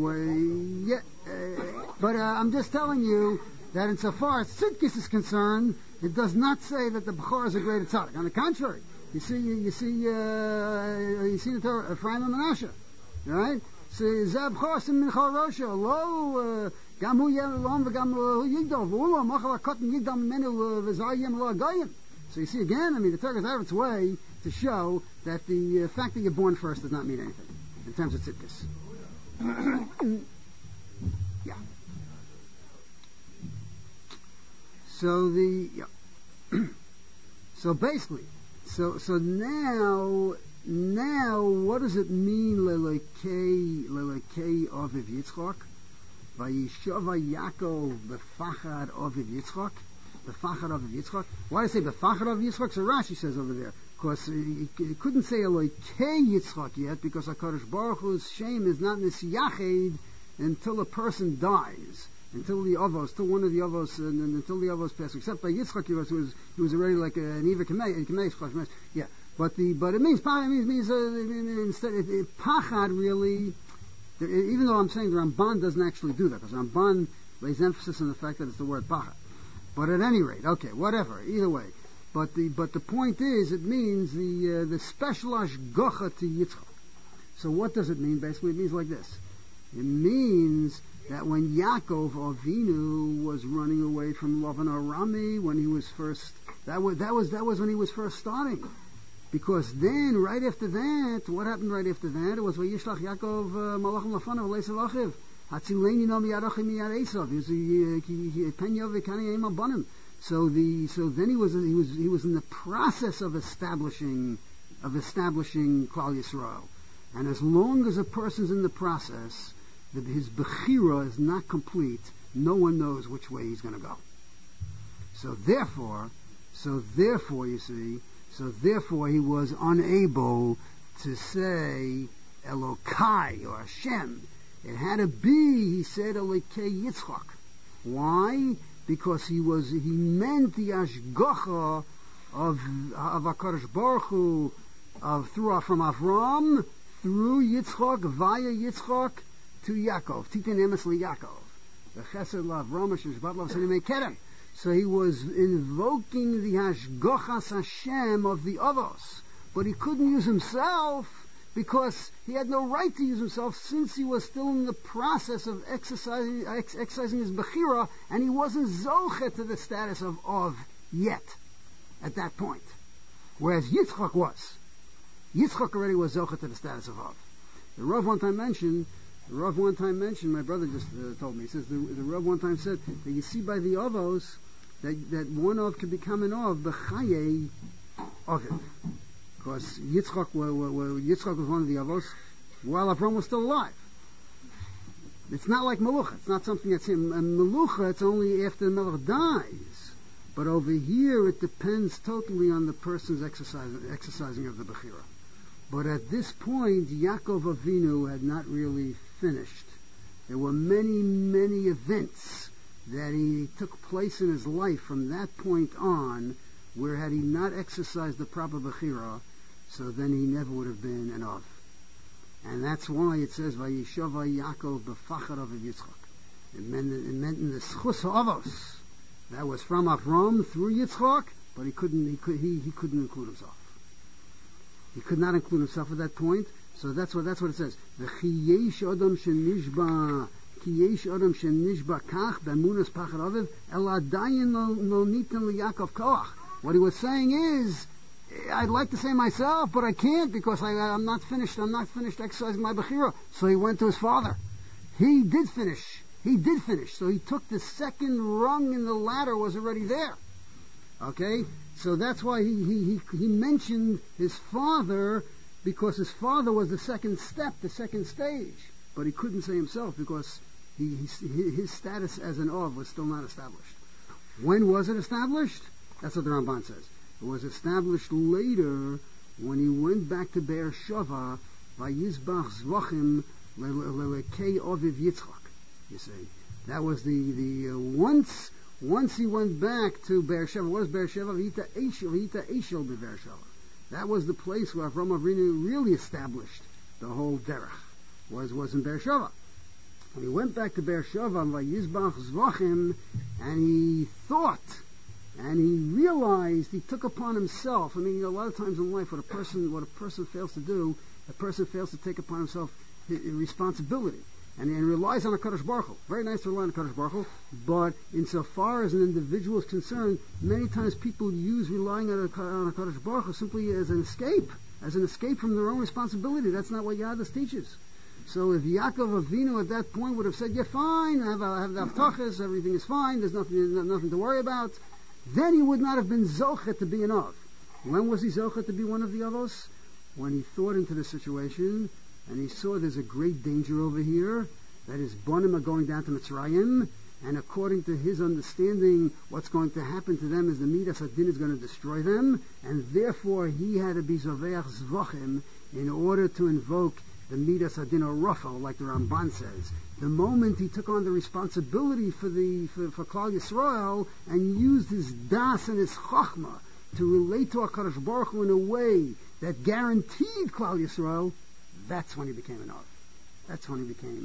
A: I'm just telling you that insofar as tzidkis is concerned, it does not say that the bechor is a greater tzaddik. On the contrary, you see the Torah, Ephraim and Menashe, right? So zeb chosim mincha rosha lo gam hu yelom v'gam hu yigdol v'ulo machal hakotin yigdol menu v'zayim lo agayim. So you see again, I mean, the Torah goes out of its way to show that the fact that you're born first does not mean anything in terms of tzidkis. Yeah. So so basically, so now what does it mean lelekei aviv Yitzchak? Vayishava Yaakov befachad aviv Yitzchak. Befachad aviv Yitzchak. Why do I say befachad aviv Yitzchak? So Rashi says over there, because he couldn't say Elokei Yitzchak yet, because HaKadosh Baruch Hu's shame is not nisiyached until a person dies, until the avos, till one of the avos, and until the avos pass. Except by Yitzchak, he was already like an Eva Kamei. Yeah, but it means instead pachad really. Even though I'm saying the Ramban doesn't actually do that, because Ramban lays emphasis on the fact that it's the word pachad. But at any rate, okay, whatever, either way. But the point is, it means the special ashgacha to Yitzchak. So what does it mean? Basically, it means like this. It means that when Yaakov Avinu was running away from Lavan Arami, when he was first, that was when he was first starting. Because then, right after that, what happened right after that? It was Vayishlach Yaakov Malachim Lafanav Leisa Lachiv. Hatzileni no miyadachim miyad Esav. He was Penya V'Kani Yema Banim. So then he was in the process of establishing Klal Yisrael. And as long as a person's in the process, his bechira is not complete, no one knows which way he's going to go. So therefore, you see, he was unable to say Elokai or Hashem. It had to be, he said, Elokei Yitzchak. Why? Because he meant the Ashgacha of HaKadosh Baruch Hu, from Avram through Yitzchak, via Yitzchak to Yaakov. Titan Emes Yaakov. The Chesed L'Avram Sheshbat Lav Sani Mekerem. So he was invoking the Hashgachas Hashem of the Avos, but he couldn't use himself because he had no right to use himself since he was still in the process of exercising his Bechira, and he wasn't Zoche to the status of yet at that point. Whereas Yitzchak was. Yitzchak already was Zoche to the status of Av. The Rav one time mentioned, my brother just told me, he says, the Rav one time said that you see by the Avos that one Av could become an Av, B'chaye Aviv. Because Yitzchak was one of the Avos while Avram was still alive. It's not like Melucha. It's not something that's him. And Melucha, it's only after the Melech dies. But over here, it depends totally on the person's exercising of the Bechira. But at this point, Yaakov Avinu had not really finished. There were many, many events that he took place in his life from that point on, where had he not exercised the proper Bechira, so then he never would have been an Av. And that's why it says, Vayishava Yaakov b'fachar of Yitzchak. It meant in the Schus HaAvos. That was from Avram through Yitzchak, but he couldn't include himself. He could not include himself at that point, so that's what it says. V'chiyesh Adam shenishba kach b'emunas pachar aviv el adayin lo nitan liYaakov koach. What he was saying is, I'd like to say myself, but I can't because I'm not finished exercising my Bechira. So he went to his father. He did finish. So he took the second rung in the ladder, was already there. Okay? So that's why he mentioned his father, because his father was the second step, the second stage. But he couldn't say himself because his status as an Av was still not established. When was it established? That's what the Ramban says. It was established later when he went back to Be'er Sheva by Yizbach Zvachim Lelekei Aviv Yitzchak. You see, that was the once he went back to Be'er Sheva. What is Be'er Sheva? V'ita Eishel Be'er Sheva. That was the place where Avram Avinu really established the whole derech. Was in Be'er Sheva. And he went back to Be'er Sheva by Yizbach Zvachim, and he thought. And he realized, he took upon himself, a lot of times in life what a person fails to do, a person fails to take upon himself responsibility. And relies on a HaKadosh Baruch Hu. Very nice to rely on a HaKadosh Baruch Hu, but insofar as an individual is concerned, many times people use relying on a HaKadosh Baruch Hu simply as an escape from their own responsibility. That's not what Yadus teaches. So if Yaakov Avinu at that point would have said, "Yeah, fine, I have the Avtachas, everything is fine, there's nothing to worry about," then he would not have been Zochet to be an Av. When was he Zochet to be one of the Avos? When he thought into the situation, and he saw there's a great danger over here, that his Bonim are going down to Mitzrayim, and according to his understanding, what's going to happen to them is the Midas Adin is going to destroy them, and therefore he had to be Zoveach Zvachim in order to invoke the Midas Adin or Rafal, like the Ramban says. The moment he took on the responsibility for Klal Yisrael and used his Das and his Chachma to relate to HaKadosh Baruch Hu in a way that guaranteed Klal Yisrael, that's when he became an Av. That's when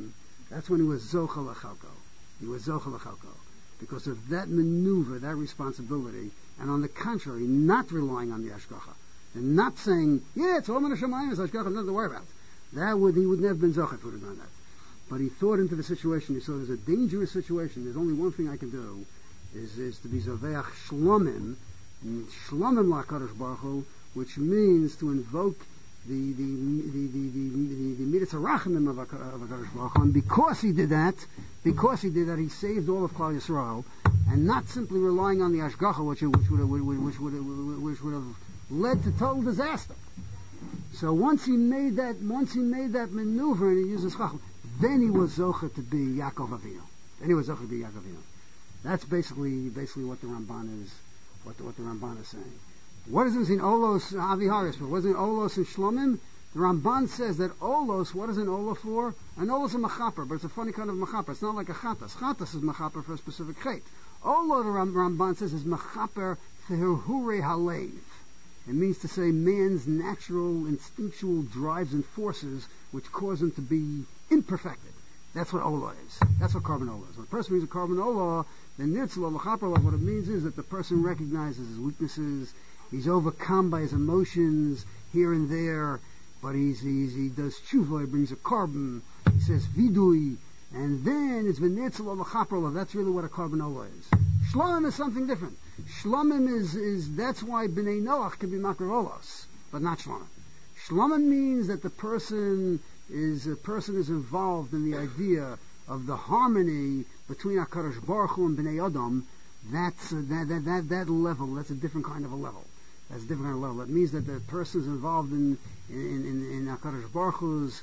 A: he was Zochel Achalko. He was Zochel Achalko. Because of that maneuver, that responsibility, and on the contrary, not relying on the Ashgacha, and not saying, yeah, it's all Min HaShamayim, it's Ashgacha, nothing to worry about. He would never have been Zochel if he would have done that. But he thought into the situation, he saw there's a dangerous situation, there's only one thing I can do, is to be Zoveach Shlomim, Shlomim LaKadosh Baruch Hu, which means to invoke the Midas Arachimim of HaKadosh Baruch Hu. And because he did that, he saved all of Klal Yisrael, and not simply relying on the Ashgacha, which would have led to total disaster. So once he made that maneuver and he used his Chacham, then he was Zocher to be Yaakov Avinu. That's basically what the Ramban is, what the Ramban is saying. What is it in Olos Aviharis? What is it in Olos and Shlomim? The Ramban says that Olos, what is an Olah for? An Olah is a Machaper, but it's a funny kind of Machaper. It's not like a Chatas. Chatas is Machaper for a specific Chet. Olah, the Ramban says, is Machaper Hure Halev. It means to say man's natural, instinctual drives and forces which cause him to be imperfected. That's what Olah is. That's what Korban Olah is. When a person means a Korban Olah, then Nitzlah, L'chaper, what it means is that the person recognizes his weaknesses, he's overcome by his emotions here and there, but he does tshuva, he brings a carbon, he says vidui, and then it's v'nitzlah l'chaper. That's really what a Korban Olah is. Shlomim is something different. Shlomim is that's why Bnei Noach can be Makar Olos, but not Shlomim. Shlomim means that the person is involved in the idea of the harmony between HaKadosh Baruch Hu and Bnei Adam. That's that level. That's a different kind of a level. That means that the person is involved in HaKadosh Baruch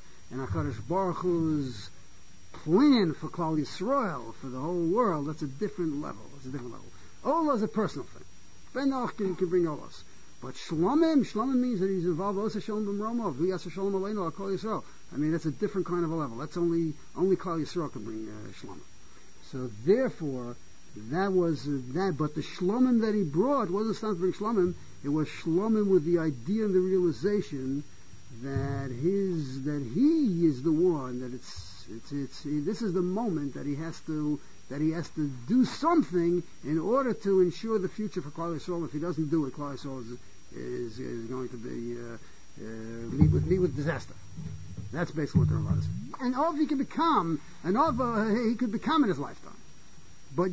A: Hu's plan for Klal Yisrael, for the whole world. That's a different level. Olah is a personal thing. Ben Noach can bring Olas. But Shlomim means that he's involved also Shalom B'Mromov, V'yas Shalom Aleinu Al Kol Yisrael. I mean, that's a different kind of a level. That's only Klal Yisrael can bring Shlomim. So therefore, that was that. But the Shlomim that he brought wasn't time to bring Shlomim. It was Shlomim with the idea and the realization that he is the one, that this is the moment that he has to do something in order to ensure the future for Klal Yisrael. If he doesn't do it, Klal Yisrael is going to be meet with disaster. That's basically what the Ramban is. And Ov he could become, he could become in his lifetime. But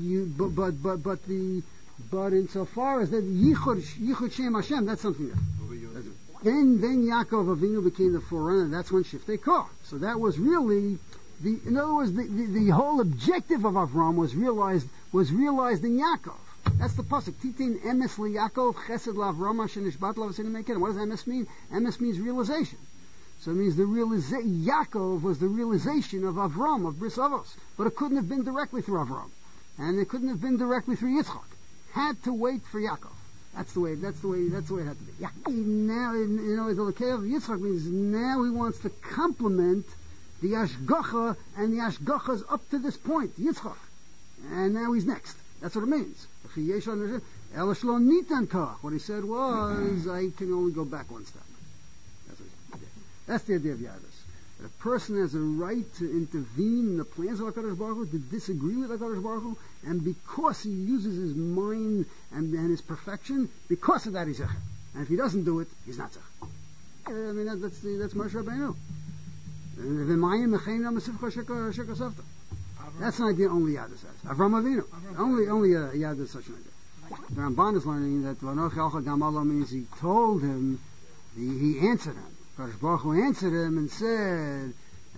A: insofar as that Yichud Shem Hashem, that's something different. Then Yaakov Avinu became the forerunner. That's when Shiftei Kor. So that was really in other words, the whole objective of Avram was realized in Yaakov. That's the pasuk. Titin emes liYaakov chesed laAvram shenishbat lavasinim meken. What does emes mean? Emes means realization. So it means Yaakov was the realization of Avram, of Bris Avos. But it couldn't have been directly through Avram, and it couldn't have been directly through Yitzchak. Had to wait for Yaakov. That's the way it had to be. Yeah. Now, the Lekei of Yitzchak means now he wants to complement the Ashgacha, and the Ashgacha is up to this point, Yitzchak. And now he's next. That's what it means. What he said was, I can only go back one step. That's the idea of Yadus. That a person has a right to intervene in the plans of HaKadosh Baruch Hu, to disagree with HaKadosh Baruch Hu, and because he uses his mind and his perfection, because of that he's Zecher. And if he doesn't do it, he's not Zecher. I mean, that's Moshe Rabbeinu. That's an idea only Yadus has. Avram Avinu. Only Yadus has such an idea. The Ramban is learning that Vanoch Yalcha Gamalo means he told him, he answered him. Kadosh Baruch Hu answered him and said,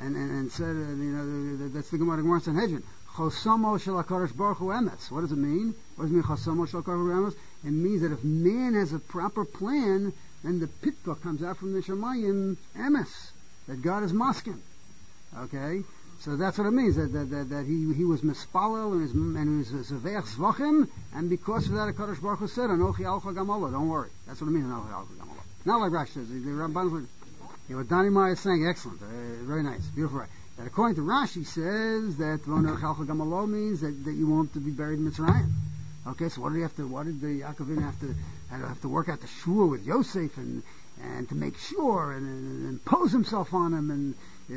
A: that's the Gemara Sanhedrin. Chosamo shel HaKadosh Baruch Hu emes. What does it mean? What does it mean, Chosamo shel HaKadosh Baruch Hu emes? It means that if man has a proper plan, then the pitva comes out from the Shemayim emes, that God is masking. Okay? So that's what it means, that he was mispalel and he was zeveach zvachim, and because of that, HaKadosh Baruch Hu said, Anochi alcha gamala, don't worry. That's what it means, Anochi alcha gamala. Not like Rashi says, the Ramban, what Donnie Meyer is saying, excellent, very nice, beautiful. Right. That according to Rashi says that Anochi alcha gamala means that you won't be buried in Mitzrayim. Okay, so what did the Yaakovin have to work out the shur with Yosef and to make sure and impose himself on him and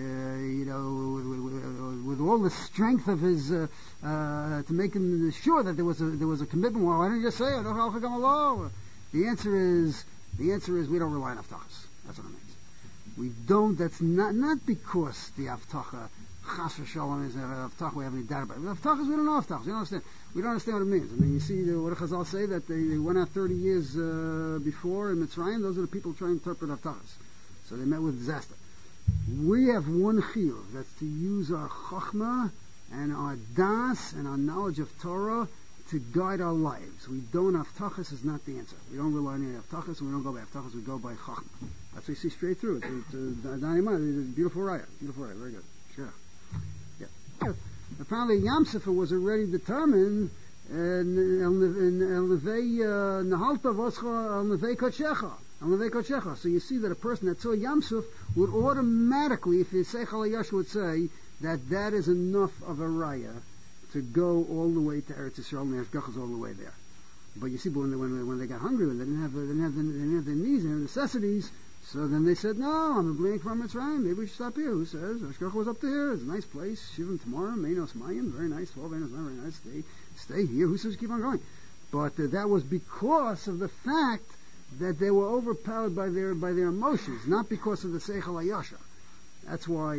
A: with all the strength of his to make him sure that there was a commitment. Well, why don't you just say it? The answer is we don't rely on Avtachas. That's what it means. We don't, that's not because the Avtacha, Chas v'Shalom is Avtacha, we have any doubt about it. Avtachas, we don't know Avtachas. We don't understand what it means. I mean, you see what the Chazal say, that they went out 30 years before in Mitzrayim. Those are the people trying to interpret Avtachas. So they met with disaster. We have one chiyuv, that's to use our Chachma and our Das and our knowledge of Torah to guide our lives. We don't, Avtachas is not the answer. We don't rely on any Avtachas, and we don't go by Avtachas, we go by Chachma. That's what you see straight through. It's a beautiful raya. Beautiful raya, very good. Sure. Yeah. Apparently Yam was already determined in so you see that a person that saw Yam Suf would automatically, if his Seichel HaYash would say that is enough of a raya to go all the way to Eretz Yisrael, and the Hashgacha is all the way there. But you see, when they got hungry, when they didn't have their needs and their necessities, so then they said, no, I'm bleeding from Mitzrayim. Maybe we should stop here. Who says? Hashgacha was up to here. It's a nice place. Shivim tomorrow. Meinos Mayim. Very nice. 12 Meinos Mayim. Very nice. Stay here. Who says keep on going? But that was because of the fact that they were overpowered by their emotions, not because of the Seichel HaYashar. That's why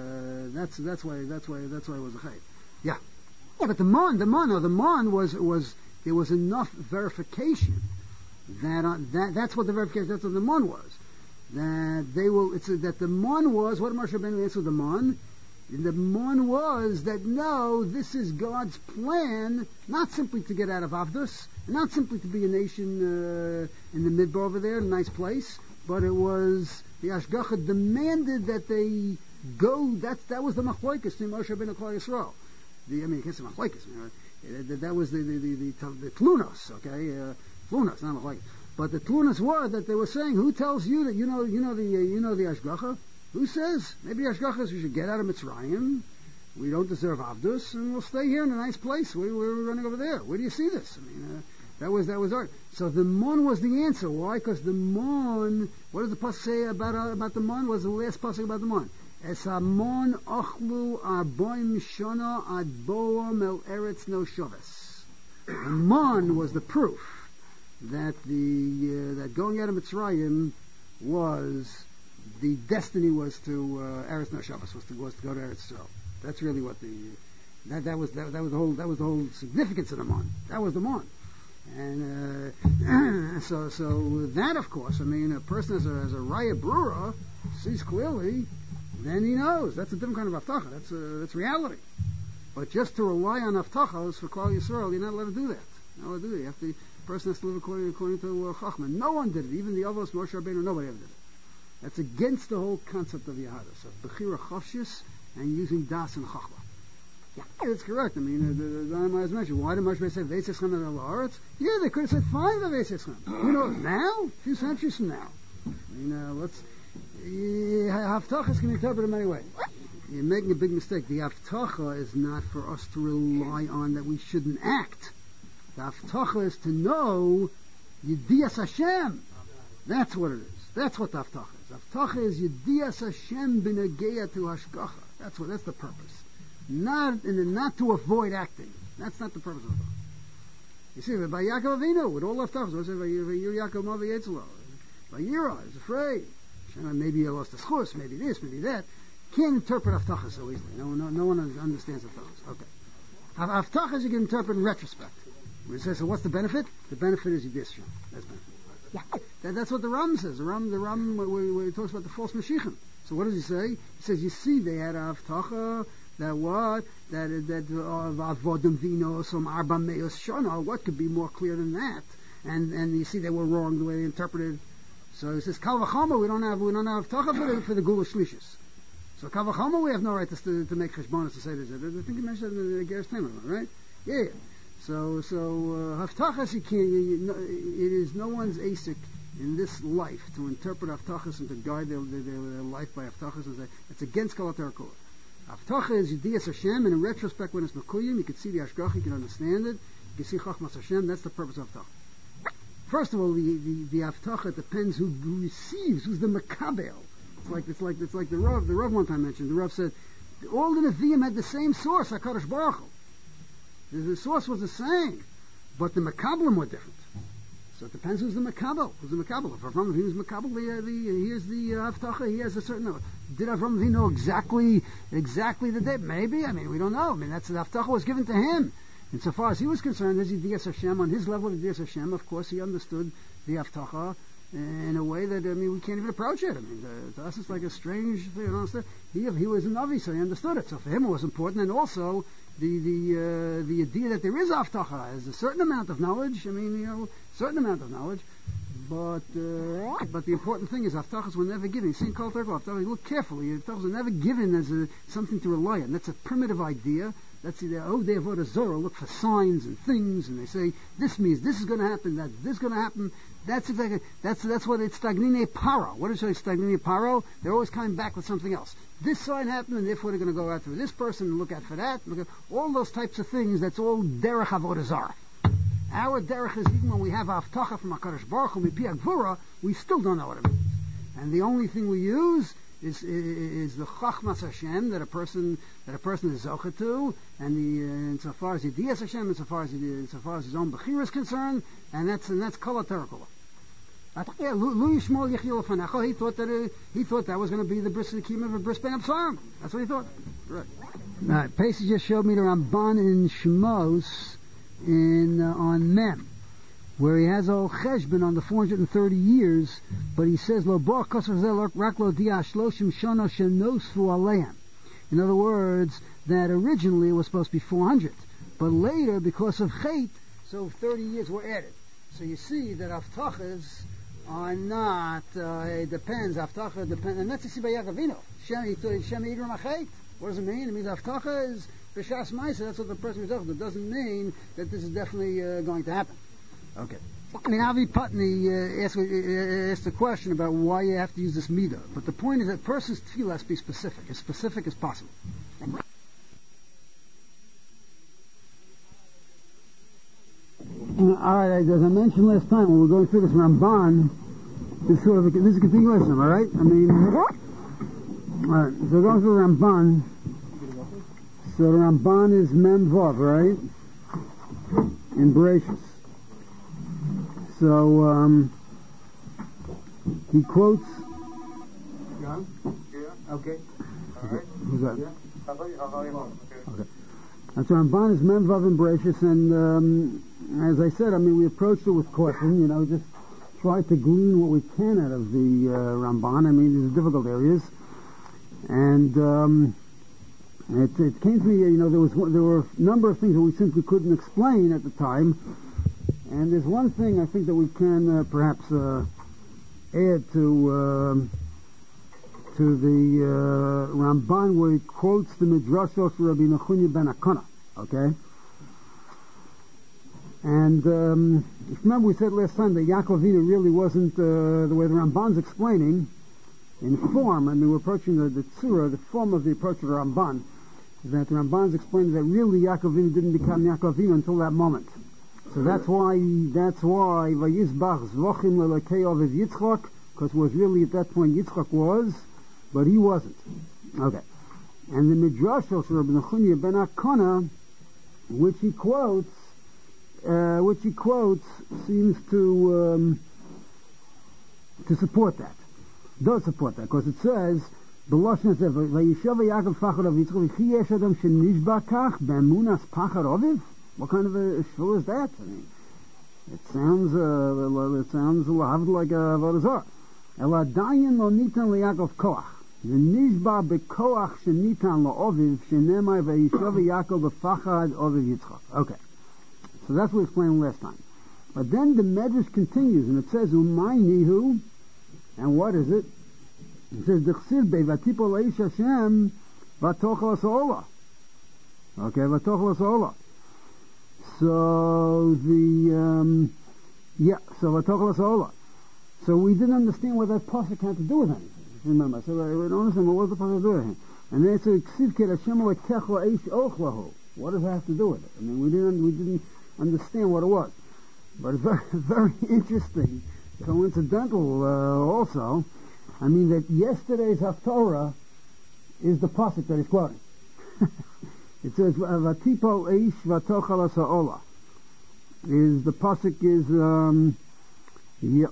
A: it was a chayv. Yeah. Yeah, but the mon was there was enough verification that's what the verification, that's what the mon was. That the mon was, what Moshe Rabbeinu answered the mon? The mon was that no, this is God's plan, not simply to get out of Avdus, not simply to be a nation in the Midbar over there, a nice place, but it was the Hashgacha demanded that they go. That was the machlokes to Moshe Rabbeinu Klal Yisrael. You can't say machlokes. That was the tlunos, okay? Tlunos, not machlokes. But the tlunos were that they were saying, who tells you that you know the Hashgacha? Who says? Maybe Hashgacha says we should get out of Mitzrayim. We don't deserve Avdus, and we'll stay here in a nice place. We're running over there. Where do you see this? I mean, that was art. So the mon was the answer. Why? Because the mon. What does the pasuk say about the mon? Was the last pasuk about the mon? Es hamon ochlu arboim shana ad boam el eretz no shoves. The mon was the proof that that going out of Mitzrayim was the destiny was to Eretz no shoves, was to go to Eretz Yisrael. That's really what that was the whole significance of the mon. That was the mon. And so that, of course, I mean, a person as a raya brura sees clearly, then he knows. That's a different kind of avtacha. That's reality. But just to rely on avtachos for Klal Yisrael, you're not allowed to do that. Not allowed to do that. The person has to live according to Chachma. No one did it. Even the Avos, Moshe Rabbeinu, nobody ever did it. That's against the whole concept of Yahadus, of Bechira Chavshis and using Das and Chachma. Yeah, that's correct. I mean, the as mentioned, why did Moshe say Veiseschem and Al-Haaretz? Yeah, they could have said fine the Veiseschem. Who knows? Now? A few centuries from now. I mean, Haftacha can be interpreted in many ways. You're making a big mistake. The Haftacha is not for us to rely on that we shouldn't act. The Haftacha is to know Yedias Hashem. That's what it is. That's what the Haftacha is. Haftacha is Yedias Hashem b'negeya to Hashgacha. That's the purpose. Not to avoid acting. That's not the purpose of it. You see, by Yaakov Avinu, with all Haftachas, I say, by Yaakov Mavi Yetzirah, by Yira, he's afraid. Maybe he lost his chus, maybe this, maybe that. Can't interpret Haftachas so easily. No one understands Haftachas. Okay. Haftachas you can interpret in retrospect. When it says, so what's the benefit? The benefit is Yiddish. That's benefit. Yeah. That's what the Ram says. The Ram, where he talks about the false Mashiachim. So what does he say? He says, you see, they had a Haftacha. That avodim vino some arba meos shana. What could be more clear than that? And you see they were wrong the way they interpreted. So he says kal v'chama we don't have tacha for the gula shlishis. So kal v'chama we have no right to make cheshbonos to say this. I think you mentioned the Ger's Tamer, right? Yeah. So haftachas you can't. It is no one's asik in this life to interpret haftachas and to guide their life by haftachas and say it's against kol terakula. Avtacha is Yedias Hashem, and in retrospect, when it's Makuyim, you can see the Hashgacha, you can understand it, you can see Chachmas Hashem. That's the purpose of Avtacha. First of all, the Avtacha depends who receives, who's the Makabel. It's like the Rav. The Rav one time mentioned. The Rav said all the Nevi'im had the same source, HaKadosh Baruch Hu. The source was the same, but the Makabelim were different. So it depends who's the makabel. Who's the makabel? If Avram Avinu is makabel, here's the haftacha. He has a certain. Did Avram Avinu know exactly the day? Maybe. I mean, we don't know. I mean, that's the haftacha was given to him. And so far as he was concerned, as Yedias Hashem, on his level of Yedias Hashem, of course, he understood the haftacha in a way that, I mean, we can't even approach it. I mean, to us it's like a strange thing. You know, he was a Navi, so he understood it. So for him it was important, and also the idea that there is haftacha is a certain amount of knowledge. I mean, certain amount of knowledge. But the important thing is haftachas were never given. St. Kol Terkel, look carefully. Haftachas were never given as something to rely on. That's a primitive idea. That's the Odeh Avodah Zorah look for signs and things, and they say this means this is going to happen. That this is going to happen. That's exactly that's what it's stagnine paro. What is it? Stagnine paro? They're always coming back with something else. This sign happened, and therefore they're going to go after this person and look out for that. Look at all those types of things. That's all derech Avodah Zarah. Our derech is even when we have haftacha from HaKadosh Baruch Hu Mipi Gvura, we still don't know what it means. And the only thing we use is the Chachmas Hashem that a person is zocha to, and insofar as Yedias Hashem, insofar as his own bechira is concerned, and that's kol haTorah. Lu Yishmol Yechiel Lefanecha. He thought that was going to be the bris Nekim of a bris ben Absalom. That's what he thought. Right. Now, Pesach just showed me the Ramban in Shmos on Mem, where he has all cheshbon on the 430 years, but he says lo bo kosar zel rak lo dia shloshim shana shenosfu aleim. In other words, that originally it was supposed to be 400, but later because of chet, so 30 years were added. So you see that haftachas are not. It depends. Haftacha depends, and that's the Sibay Yaakov Avinu. Shem Yidram Achet. What does it mean? It means haftacha is b'shas ma'aser. That's what the person is talking. It doesn't mean that this is definitely going to happen. Okay. I mean, Avi Putney asked a question about why you have to use this midah. But the point is that person's tefillah has to be specific as possible. All right, as I mentioned last time, when we're going through this Ramban, this is a continuation, all right? I mean, all right, so we're going through Ramban. So the Ramban is Mem Vav, right? In Bereshis. So he quotes.
C: Yeah.
A: Okay.
C: All right.
A: Who's that?
C: Yeah.
A: Okay. And so Ramban is Mem Vav in Bereshis, and as I said, I mean, we approached it with caution, just try to glean what we can out of the Ramban. I mean, these are difficult areas. And it came to me, there were a number of things that we simply couldn't explain at the time. And there's one thing I think that we can perhaps add to the Ramban, where he quotes the Midrash of Rabbi Nechunya ben Akana. Okay? And if you remember, we said last time that Yaakov Avinu really wasn't the way the Ramban's explaining in form. I mean, we're approaching the tzura, the form of the approach of the Ramban, that the Ramban's explaining that really Yaakov Avinu didn't become Yaakov Avinu until that moment. So that's why Vayizbach Zvochim Lelakei Oviv Yitzchak, because it was really at that point Yitzchak was, but he wasn't. Okay. And the Midrash of Rabbi Nechunya ben Akana, which he quotes, seems to support that. Does support that, because it says, "B'loshen says, Vayishav Yaakov Pachad Aviv Yitzchak v'chi yesh adam shenishba kach be'emunas Pachad Aviv." What kind of a shul is that? I mean, it sounds lahavd like a avodah zarah. Ela dayin lo nitan leYaakov koach. V'nishba bekoach shenitan la'oviv shenemai vayishav Yaakov b'fachad Aviv Yitzchak. Okay. So that's what we explained last time. But then the Medrash continues, and it says, Umaynihu, and what is it? It says, D'chsiv be'vatipo la'ish Hashem v'tochel ha'sa'olah. Okay, v'tochel ha'sa'olah. So so v'tochel ha'sa'olah. So we didn't understand what that pasuk had to do with anything. Remember, so we don't understand what was the pasuk do with anything. And then it says, D'chsiv ke Hashem v'tech la'ish ochlahu. What does that have to do with it? I mean, we didn't understand what it was. But it's very, very interesting, coincidental also. I mean, that yesterday's Haftorah is the pasuk that he's quoting. It says, "Vatipo eish vatochal ha'sa'olah." The pasuk is Yep.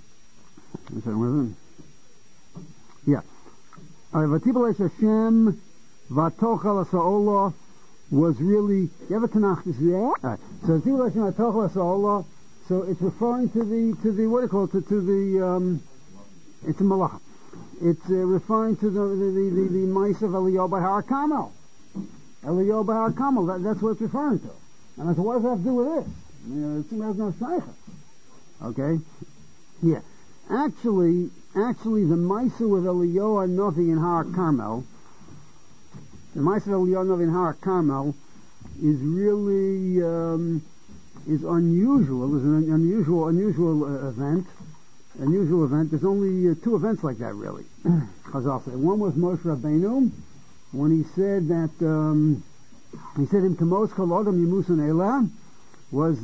A: Yeah. Vatibalesh Hashem Vatochal Sa'olah was really, you have a Tanakh, this is it? Alright. So Vatibalesh Hashem Vatochal Sa'olah, so it's referring to the what do you call it, to the, it's a malacha. It's referring to the mice of Eliyahu by Har Carmel. Eliyahu by Har Carmel, that's what it's referring to. And I said, what does that have to do with this? It has no shaykhs. Okay? Yeah. Actually, the Maisa with Eliyahu Novi in Har Carmel, the Maisa of Eliyahu Novi in Har Carmel is really is unusual. It's an unusual event. Unusual event. There's only two events like that, really. Chazal said one was Moshe Rabbeinu when he said that he said in Kamos Kol Adam Yimusan Elah was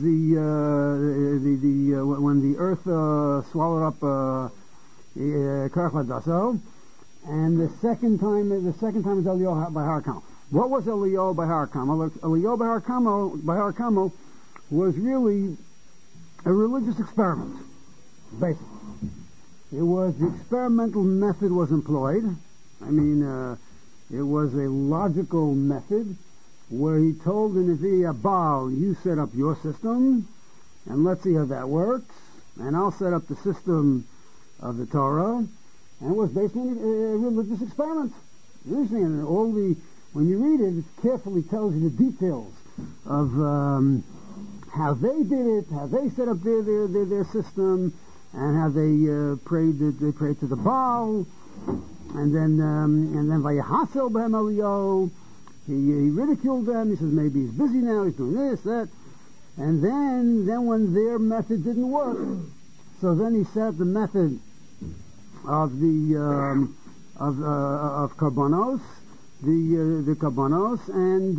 A: when the earth swallowed up Karach Ladaso, and the second time is Eliyahu by Har Carmel. What was Eliyahu by Har Carmel? Eliyahu by Har Carmel was really a religious experiment, basically. It was the experimental method was employed. I mean, it was a logical method where he told the Nevi Baal, you set up your system, and let's see how that works, and I'll set up the system of the Torah, and it was basically a religious experiment. And when you read it, it carefully tells you the details of how they did it, how they set up their system, and how they prayed to the Baal, and then Vayahasel B'hem Eliyahu. He ridiculed them. He says maybe he's busy now. He's doing this, that, and then when their method didn't work, so then he set the method of the of Karbanos, the Karbanos, and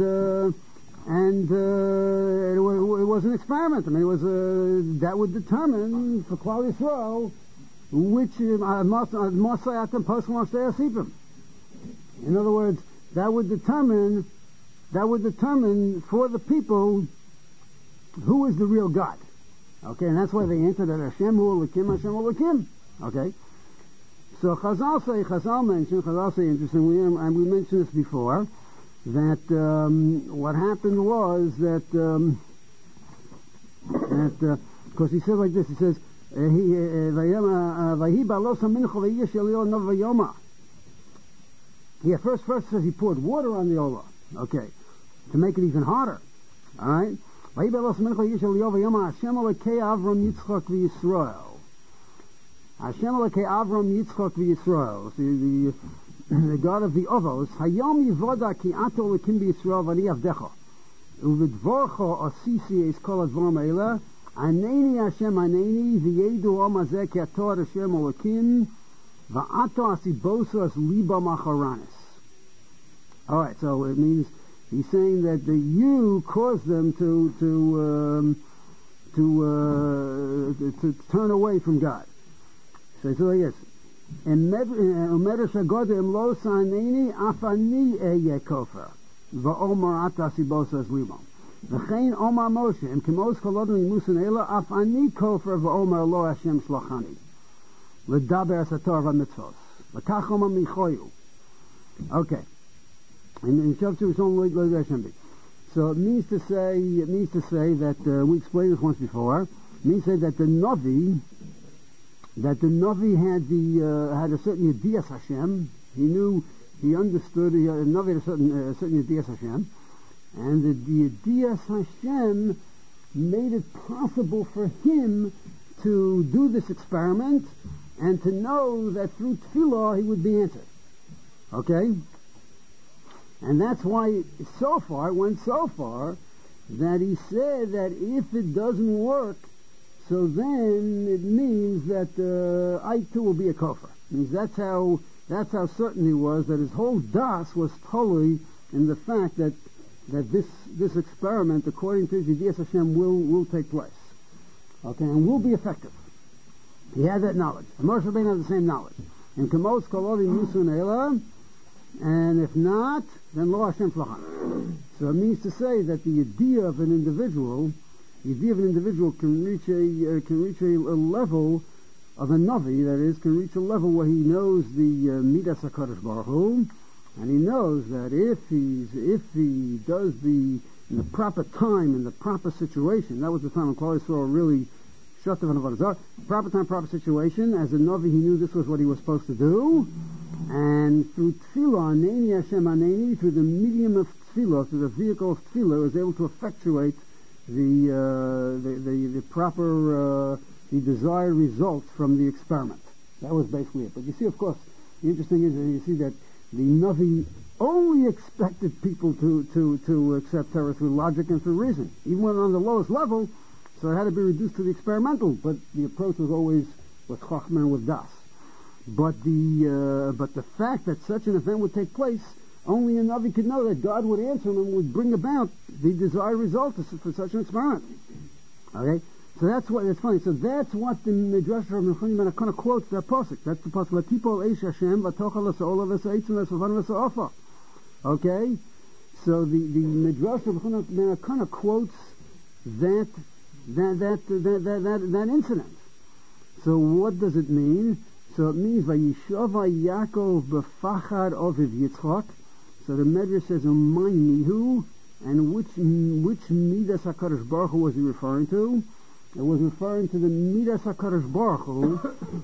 A: it was an experiment. I mean, it was that would determine for Klal Yisrael which Mosayatim Poslam Shtei. In other words, that would determine for the people who is the real God. Okay, and that's why they answered that Hashem hu Elokim, Hashem hu Elokim. Okay, so Chazal say interesting. We mentioned this before, that what happened was that because he said like this, he says yeah, first it says he poured water on the Olah, okay, to make it even harder. Alright? Hashem Avram Yitzchak v'Yisrael. Hashem Elokei Avram Yitzchak v'Yisrael. See, the God of the Ovos. Hayom yivoda ki ato lekim b'Yisrael v'ani avdecha. Uvidvorcha asisi es kol advarim eila. Aneni Hashem aneni v'yedu omazeh ki ato Hashem Elokim. Va'ato asibosas liba macharanis. All right, so it means he's saying that you caused them to turn away from God. So yes, and Umedrash Hagodim lo saneni afani eye kofer va'omar ata asibosas liba. V'chein omar Moshe and kemos kolodim imusan ela afani kofer va'omar lo Hashem shlachani. L'daber sator v'mitzvos. L'kach omar michoyu. Okay. And Shavtu is only lo Hashem. So it means to say that we explained this once before. It means to say that the Navi had a certain Yedias Hashem. He understood. The Navi had a certain Yedias Hashem, and the Yedias Hashem made it possible for him to do this experiment and to know that through Tefillah he would be answered. Okay? And that's why it went so far that he said that if it doesn't work, so then it means that I too will be a kofar. Means that's how certain he was that his whole das was totally in the fact that this experiment, according to Yedias Hashem, will take place. Okay, and will be effective. He had that knowledge. And Moshe Rabbeinu had the same knowledge. And Kamos Kolodi Musun Ela, and if not, then Lo Hashem Flachan. So it means to say that the idea of an individual Yidiyah of an individual can reach a level of a Navi, that is, can reach a level where he knows the Midas HaKadosh Baruch Hu, and he knows that if he does in the proper time, in the proper situation, that was the time when Klal Yisrael really shut the Avodah Zarah, proper time, proper situation, as a Navi he knew this was what he was supposed to do, and through Tefillah, Aneni Hashem Aneni, through the medium of Tefillah, through the vehicle of Tefillah, was able to effectuate the proper, the desired results from the experiment. That was basically it. But you see, of course, the interesting is that you see that the Navi only expected people to accept Torah through logic and through reason, even when on the lowest level. So it had to be reduced to the experimental, but the approach was always with Chachma and with Das. But the fact that such an event would take place, only a Navi could know that God would answer him and would bring about the desired result for such an experiment. Okay? So that's funny. So that's what the Midrash of Mechunim ben Akana quotes that pasuk. That's the pasuk. Latipol eish Hashem v'tochal l'sa'ola v'sa'etzim v'sa'van v'sa'ofa. Okay? So the Midrash of Mechunim ben Akana quotes that incident. So what does it mean? So it means Vayishova Yaakov b'fachad oviv Yitzchak. So the Medrash says Umaynihu, and which Midas HaKadosh Baruch Hu was he referring to? It was referring to the Midas HaKadosh Baruch Hu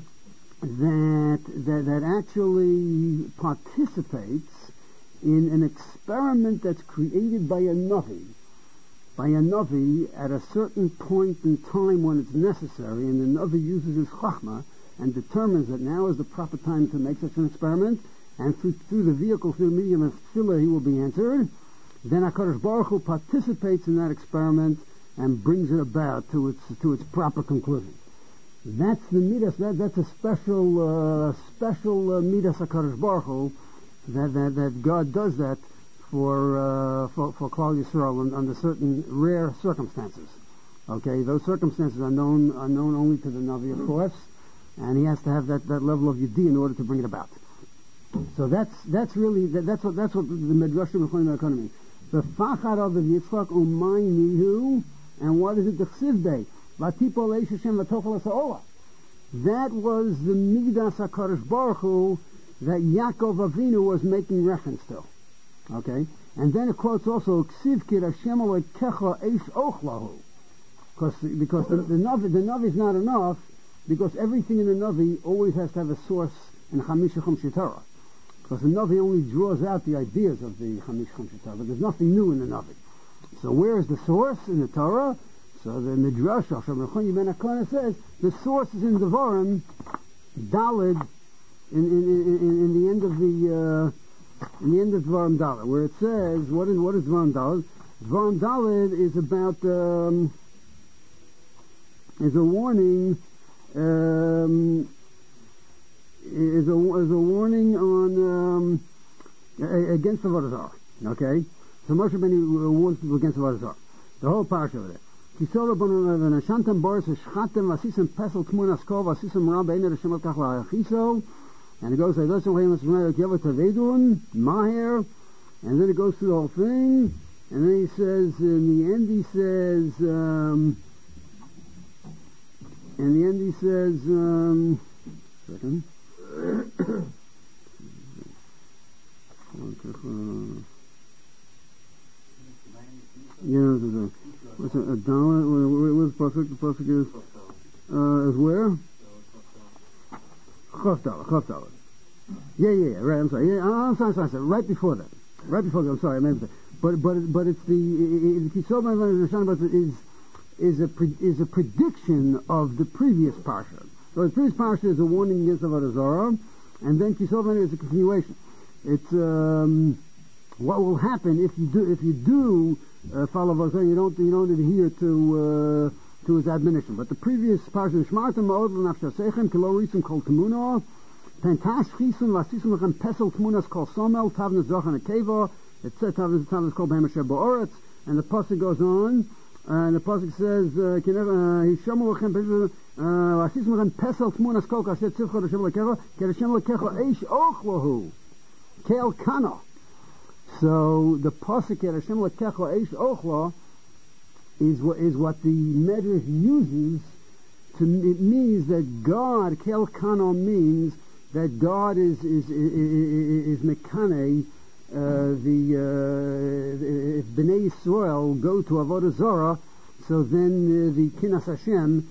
A: that actually participates in an experiment that's created by a Navi. By a Navi at a certain point in time when it's necessary, and the Navi uses his Chachma and determines that now is the proper time to make such an experiment, and through the vehicle, through the medium of Tefillah, he will be answered. Then HaKadosh Baruch Hu participates in that experiment and brings it about to its proper conclusion. That's the Midas. That's a special Midas HaKadosh Baruch Hu that God does that for Klal Yisrael under certain rare circumstances. Okay, those circumstances are known only to the Navi, of course, and he has to have that level of Yiddi in order to bring it about. So that's what the Midrash of Mechunim economy. The Fachad of the Yitzchak Umay Nihu, and what is it? The Chsivdei Vatipol Eish Hashem V'tochal L'sa'ola. That was the Midas HaKadosh Baruch Hu that Yaakov Avinu was making reference to. Okay, and then it quotes also Ksiv Kid Hashem Elokecha Eish Ochlahu, because the Navi is not enough, because everything in the Navi always has to have a source in Chamisha Chumshei Torah. Because the Navi only draws out the ideas of the Chamisha Chumshei Torah, but there's nothing new in the Navi. So where is the source in the Torah? So the Midrash of Mechunim ben Akana says the source is in Devarim Daled in the end of the Dvarim Daled, where it says what is Dvarim Daled? Dvarim Daled is about is a warning. Is a warning on against the Avodah Zarah. Okay, so Moshe Rabbeinu warns people against the Avodah Zarah. The whole parsha of it. Kisol Rabbanon Shantam Boris Shchatem Vasisem Pesel Tmunas Kol Vasisem Ram Beiner Hashem Al Kach La'achiso, and it goes like this: Maher, and then it goes through the whole thing, and then he says in the end he says second. What's a dollar? Where's the pasuk? The pasuk is where? Chav dollar. Yeah. Right. I'm sorry. Yeah, I'm sorry. Right before that. I'm sorry. I meant that. But it's the Kisov is a prediction of the previous parsha. So the previous parsha is a warning against Avodah Zarah, and then Kisov is a continuation. It's what will happen if you do follow Avodah Zarah. You don't adhere to his admonition. But the previous parsha, Shmartem Ma'od L'Nafshasechem Kilo Risim Kol Temunah Pentash Chisim Vasisim Lechem Pesel Temunas Kol Somel Tavnes Zochan Akeva. It says Tavnes Kol Behem Asher Ba'oretz, and the pasuk goes on. And the pasuk says, "Hishamu lechem v'asisim lechem pesel tmunas kol kasher tzivcha l'Hashem lekecha k'Hashem lekecha eish ochlahu ke'el kana." So the pasuk k'Hashem lekecha eish ochla is what the Medrash uses to. It means that God, Kel Kano, means that God is Mekane. If Bnei Yisrael go to Avodah Zarah, so then the Kinas Hashem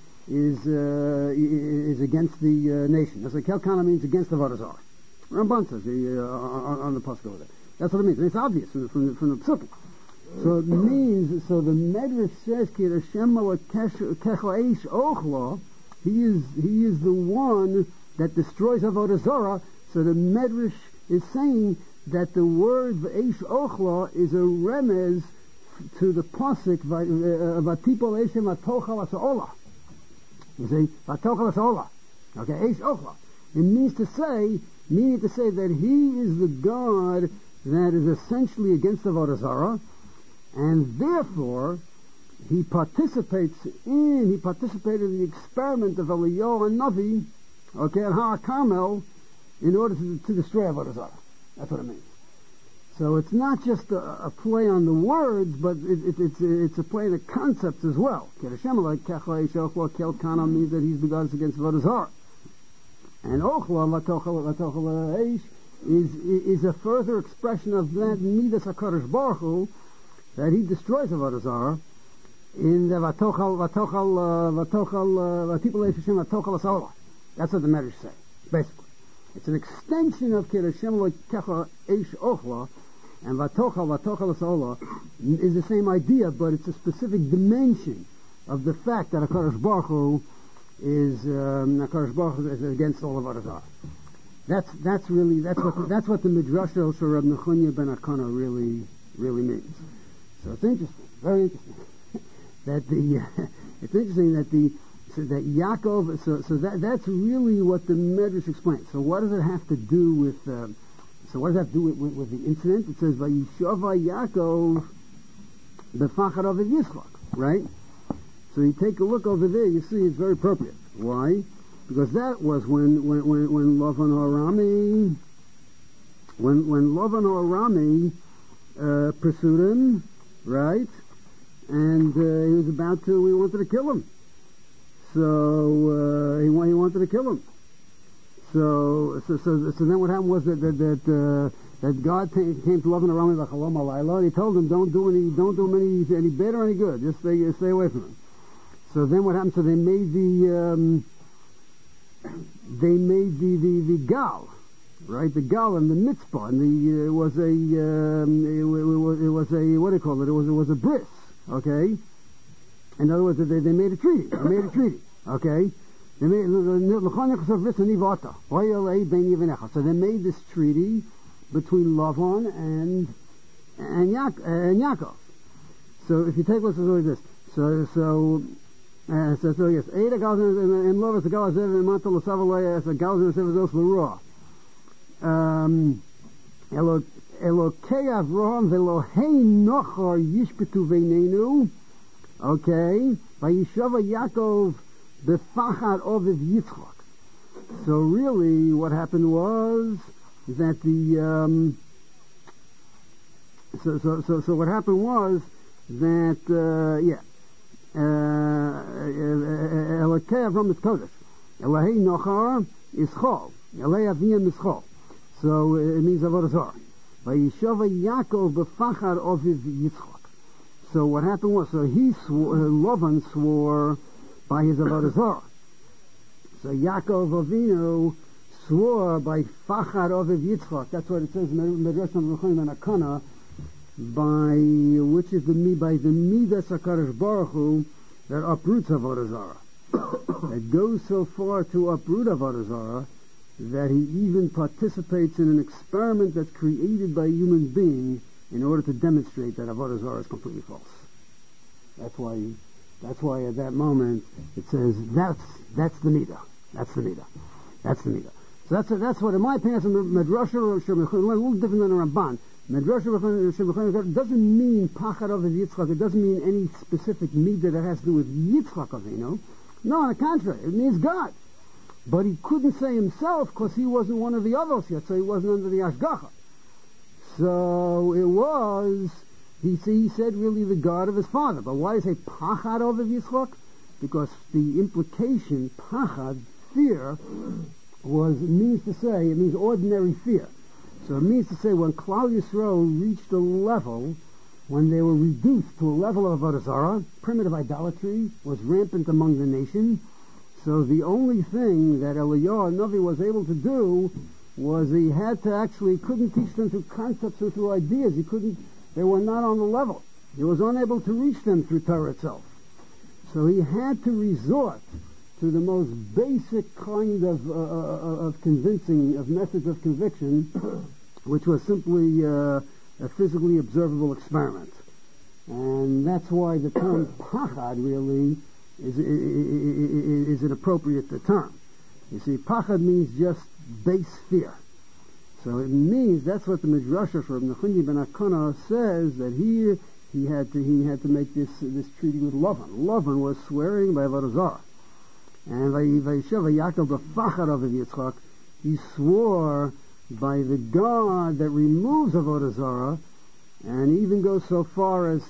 A: is against the nation. That's what Kel Kana means, against Avodah Zarah. Ramban says on the pasuk over there. That's what it means. And it's obvious from the psukim. So it means, so the Medrash says, Ki Hashem kecho eish ochla, he is the one that destroys Avodah Zarah. So the Medrash is saying that the word eish ochla is a remez to the pasuk vatipol eshem vatochal asola. You see, vatochal asola. Okay, eish ochla. It meaning to say that he is the God that is essentially against Avodah Zarah, and therefore he participated in the experiment of Eliyahu and Navi, okay, at Har Carmel, in order to destroy Avodah Zarah. That's what it means. So it's not just a play on the words, but it's a play on the concepts as well. Kedushem Kel Kana means that he's the God against Avodah Zarah. And Ochla Vatochel Eish is a further expression of that Midas HaKadosh Baruch Hu, that he destroys Avodah Zarah in the Vatochel Vatipol Eish Hashem Vatochel Asola. That's what the Medrash say, basically. It's an extension of Kedushem Kecha Eish Ochla, and Vatochel Asola is the same idea, but it's a specific dimension of the fact that HaKadosh Baruch Hu is against all of Avodah Zarah. That's what the Midrash of Reb Nechunya ben Akana really means. So it's interesting, very interesting, that Yaakov. So that's really what the Medrash explains. So what does it have to do with? With the incident? It says Vayishava Yaakov b'fachad aviv Yitzchak, right? So you take a look over there, you see it's very appropriate. Why? Because that was when Lavan Arami pursued him, right? And he wanted to kill him. So he wanted to kill him. So then what happened was that God came to Lavan Arami V'chalom Alayla, and he told him don't do him any bad or any good. Just stay away from him. So then what happened? So they made the gal, right? The gal and the mitzvah, and it was a what do you call it? It was a bris, okay. In other words, they made a treaty. Okay. So they made this treaty between Lavan and Yaakov. So if you take a look at this, so yes, Ada Galzin and Lovas the Galzin and Mantel Savalaya as a Galzin Sevazos Leroy. Elokei Avraham Velohei Nochor Yishpetu Veinenu. Okay, Vayishava Yaakov Befachad Oviv Yitzchak. So really, what happened was that so what happened was that Elokei Avram is Kodesh. Elahei Nochar is Chol. Elahei Aviyam is Chol. So it means Avodah Zarah. Vayishava Yaakov b'fachad Oviv Yitzchak. So what happened was, Lavan swore by his Avodah Zarah. So Yaakov Avinu swore by Fachad Oviv Yitzchak. That's what it says in Medrash Nechunya ben Akana, by the Midas HaKadosh Baruch Hu that uproots Avodah Zarah. It goes so far to uproot Avodah Zarah that he even participates in an experiment that's created by a human being in order to demonstrate that Avodah Zarah is completely false. That's why at that moment it says that's the Nida. That's the Nida. So that's what, in my opinion, that's a Medrash a little different than a Ramban. Medrash doesn't mean Pachad of Yitzchak. It doesn't mean any specific Midah that has to do with Yitzchak Avinu. No, on the contrary, it means God. But he couldn't say himself because he wasn't one of the others yet, so he wasn't under the Ashgacha. So he He said really the God of his father. But why does he say Pachad over Yitzchak? Because the implication, Pachad, fear, it means ordinary fear. So it means to say when Klal Yisrael reached a level, when they were reduced to a level of Avodah Zarah, primitive idolatry was rampant among the nation. So the only thing that Eliyahu Navi was able to do was he couldn't teach them through concepts or through ideas. They were not on the level. He was unable to reach them through Torah itself. So he had to resort to the most basic kind of convincing, of methods of conviction, which was simply a physically observable experiment. And that's why the term Pachad really is an appropriate term. You see, Pachad means just base fear. So it means, that's what the Midrasha from Nechunyi ben Akana says, that here he had to make this treaty with Lavan. Lavan was swearing by Avodah Zarah. And Vayishav Yaakov b'fachad of Yitzchak, he swore by the God that removes Avodah Zarah, and even goes so far as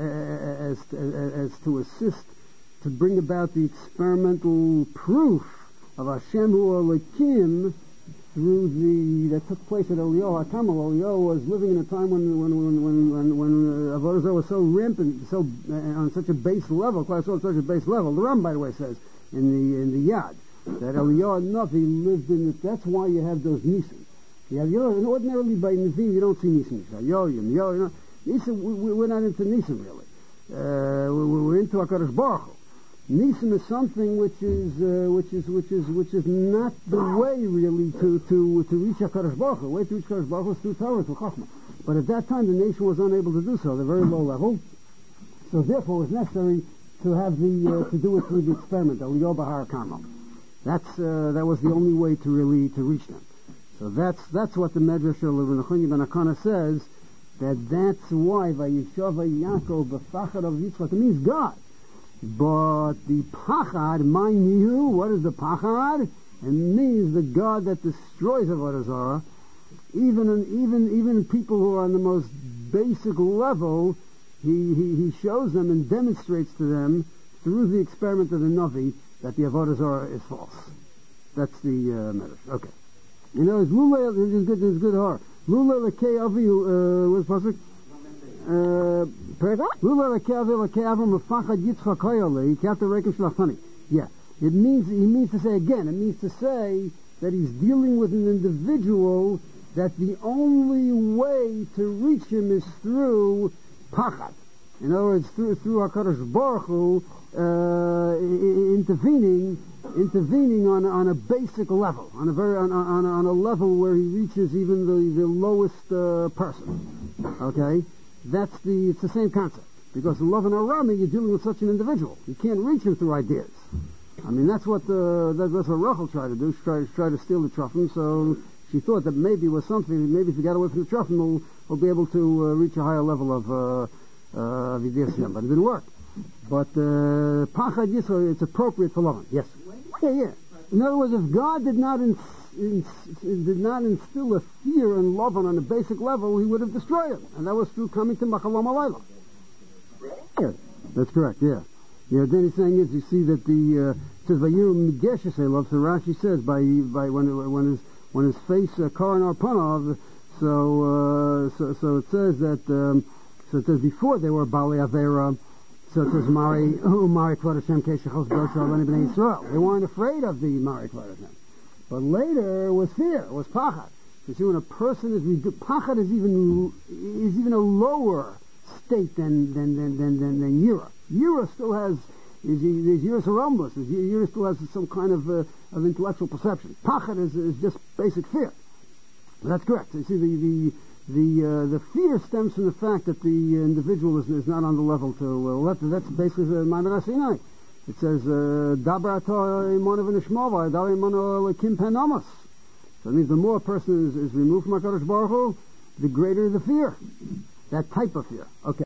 A: to assist to bring about the experimental proof of Hashem Hu Elokim that took place at Eliyahu HaKamal. Eliyahu was living in a time when Avodah Zarah was so rampant, so on such a base level, quite so on such a base level. The Ram, by the way, says in the Yad that Eliyahu Navi lived in it. That's why you have those Nisim. You have and ordinarily by Nevi'im you don't see Nisim. Nisim, we're not into Nisim really. We're into HaKadosh Baruch Hu. Nisim is something which is not the way really to reach HaKadosh Baruch Hu. The way to reach HaKadosh Baruch Hu is through Torah, through Chachma. But at that time the nation was unable to do so. They're very low level. So therefore it was necessary to have to do it through the experiment, Eliyahu Bahar Carmel. That was the only way to reach them. So that's what the Medrash of Nechunyi ben Akana says, that's why Vayishava Yaakov b'fachad of Yitzchak. It means God. But the Pachad, mind you, what is the Pachad? It means the God that destroys Avodah Zarah. Even people who are on the most basic level, he shows them and demonstrates to them through the experiment of the Navi that the Avodah Zarah is false. That's the Medrash. Okay. You know, it's Lulei, this is good horror. Lulei lekei avihu, what's the pasuk? Lulei lekei avihu lekei avram mefachad yitzchak hayolei, kata rekem shlachani. Yeah. He means to say that he's dealing with an individual that the only way to reach him is through Pachad. In other words, through HaKadosh Baruch Hu, intervening on a basic level, on a level where he reaches even the lowest person. Okay, it's the same concept, because in Love and Arami you're dealing with such an individual. You can't reach him through ideas. I mean that's what Rachel tried to do. She tried to steal the Truffin, so she thought that maybe it was something. Maybe if you got away from the Truffin, we'll be able to reach a higher level of Yidiyas, but it didn't work. But Pachad Yisrael, it's appropriate for Lavan. Yes. Yeah. In other words, if God did not instill a fear in Lavan on a basic level, he would have destroyed him, and that was through coming to Machalam Alayla. Yeah, that's correct. Yeah. Then he's saying is you see that it says Vayiru Migeshes Elav. So Rashi says by when his face Karan Arpanov. So it says that. So it says before they were Bali Avera. So it says Mari Kvod Hashem Keshachos Dosha Leni Bnei Yisrael. They weren't afraid of the Mari Kvod Hashem. But later it was fear. It was Pachad. You see, when a person is Pachad is even a lower state than Yira. Yira still has there's Yiras Harambus. Yira still has some kind of intellectual perception. Pachad is just basic fear. But that's correct. You see, the fear stems from the fact that the individual is not on the level to. That's basically the Maimon Sinai. It says Dabra Imanav Nishmava Davi Imanav Kim Penamos. So it means the more a person is removed from HaKadosh Baruch Hu, the greater the fear. That type of fear. Okay.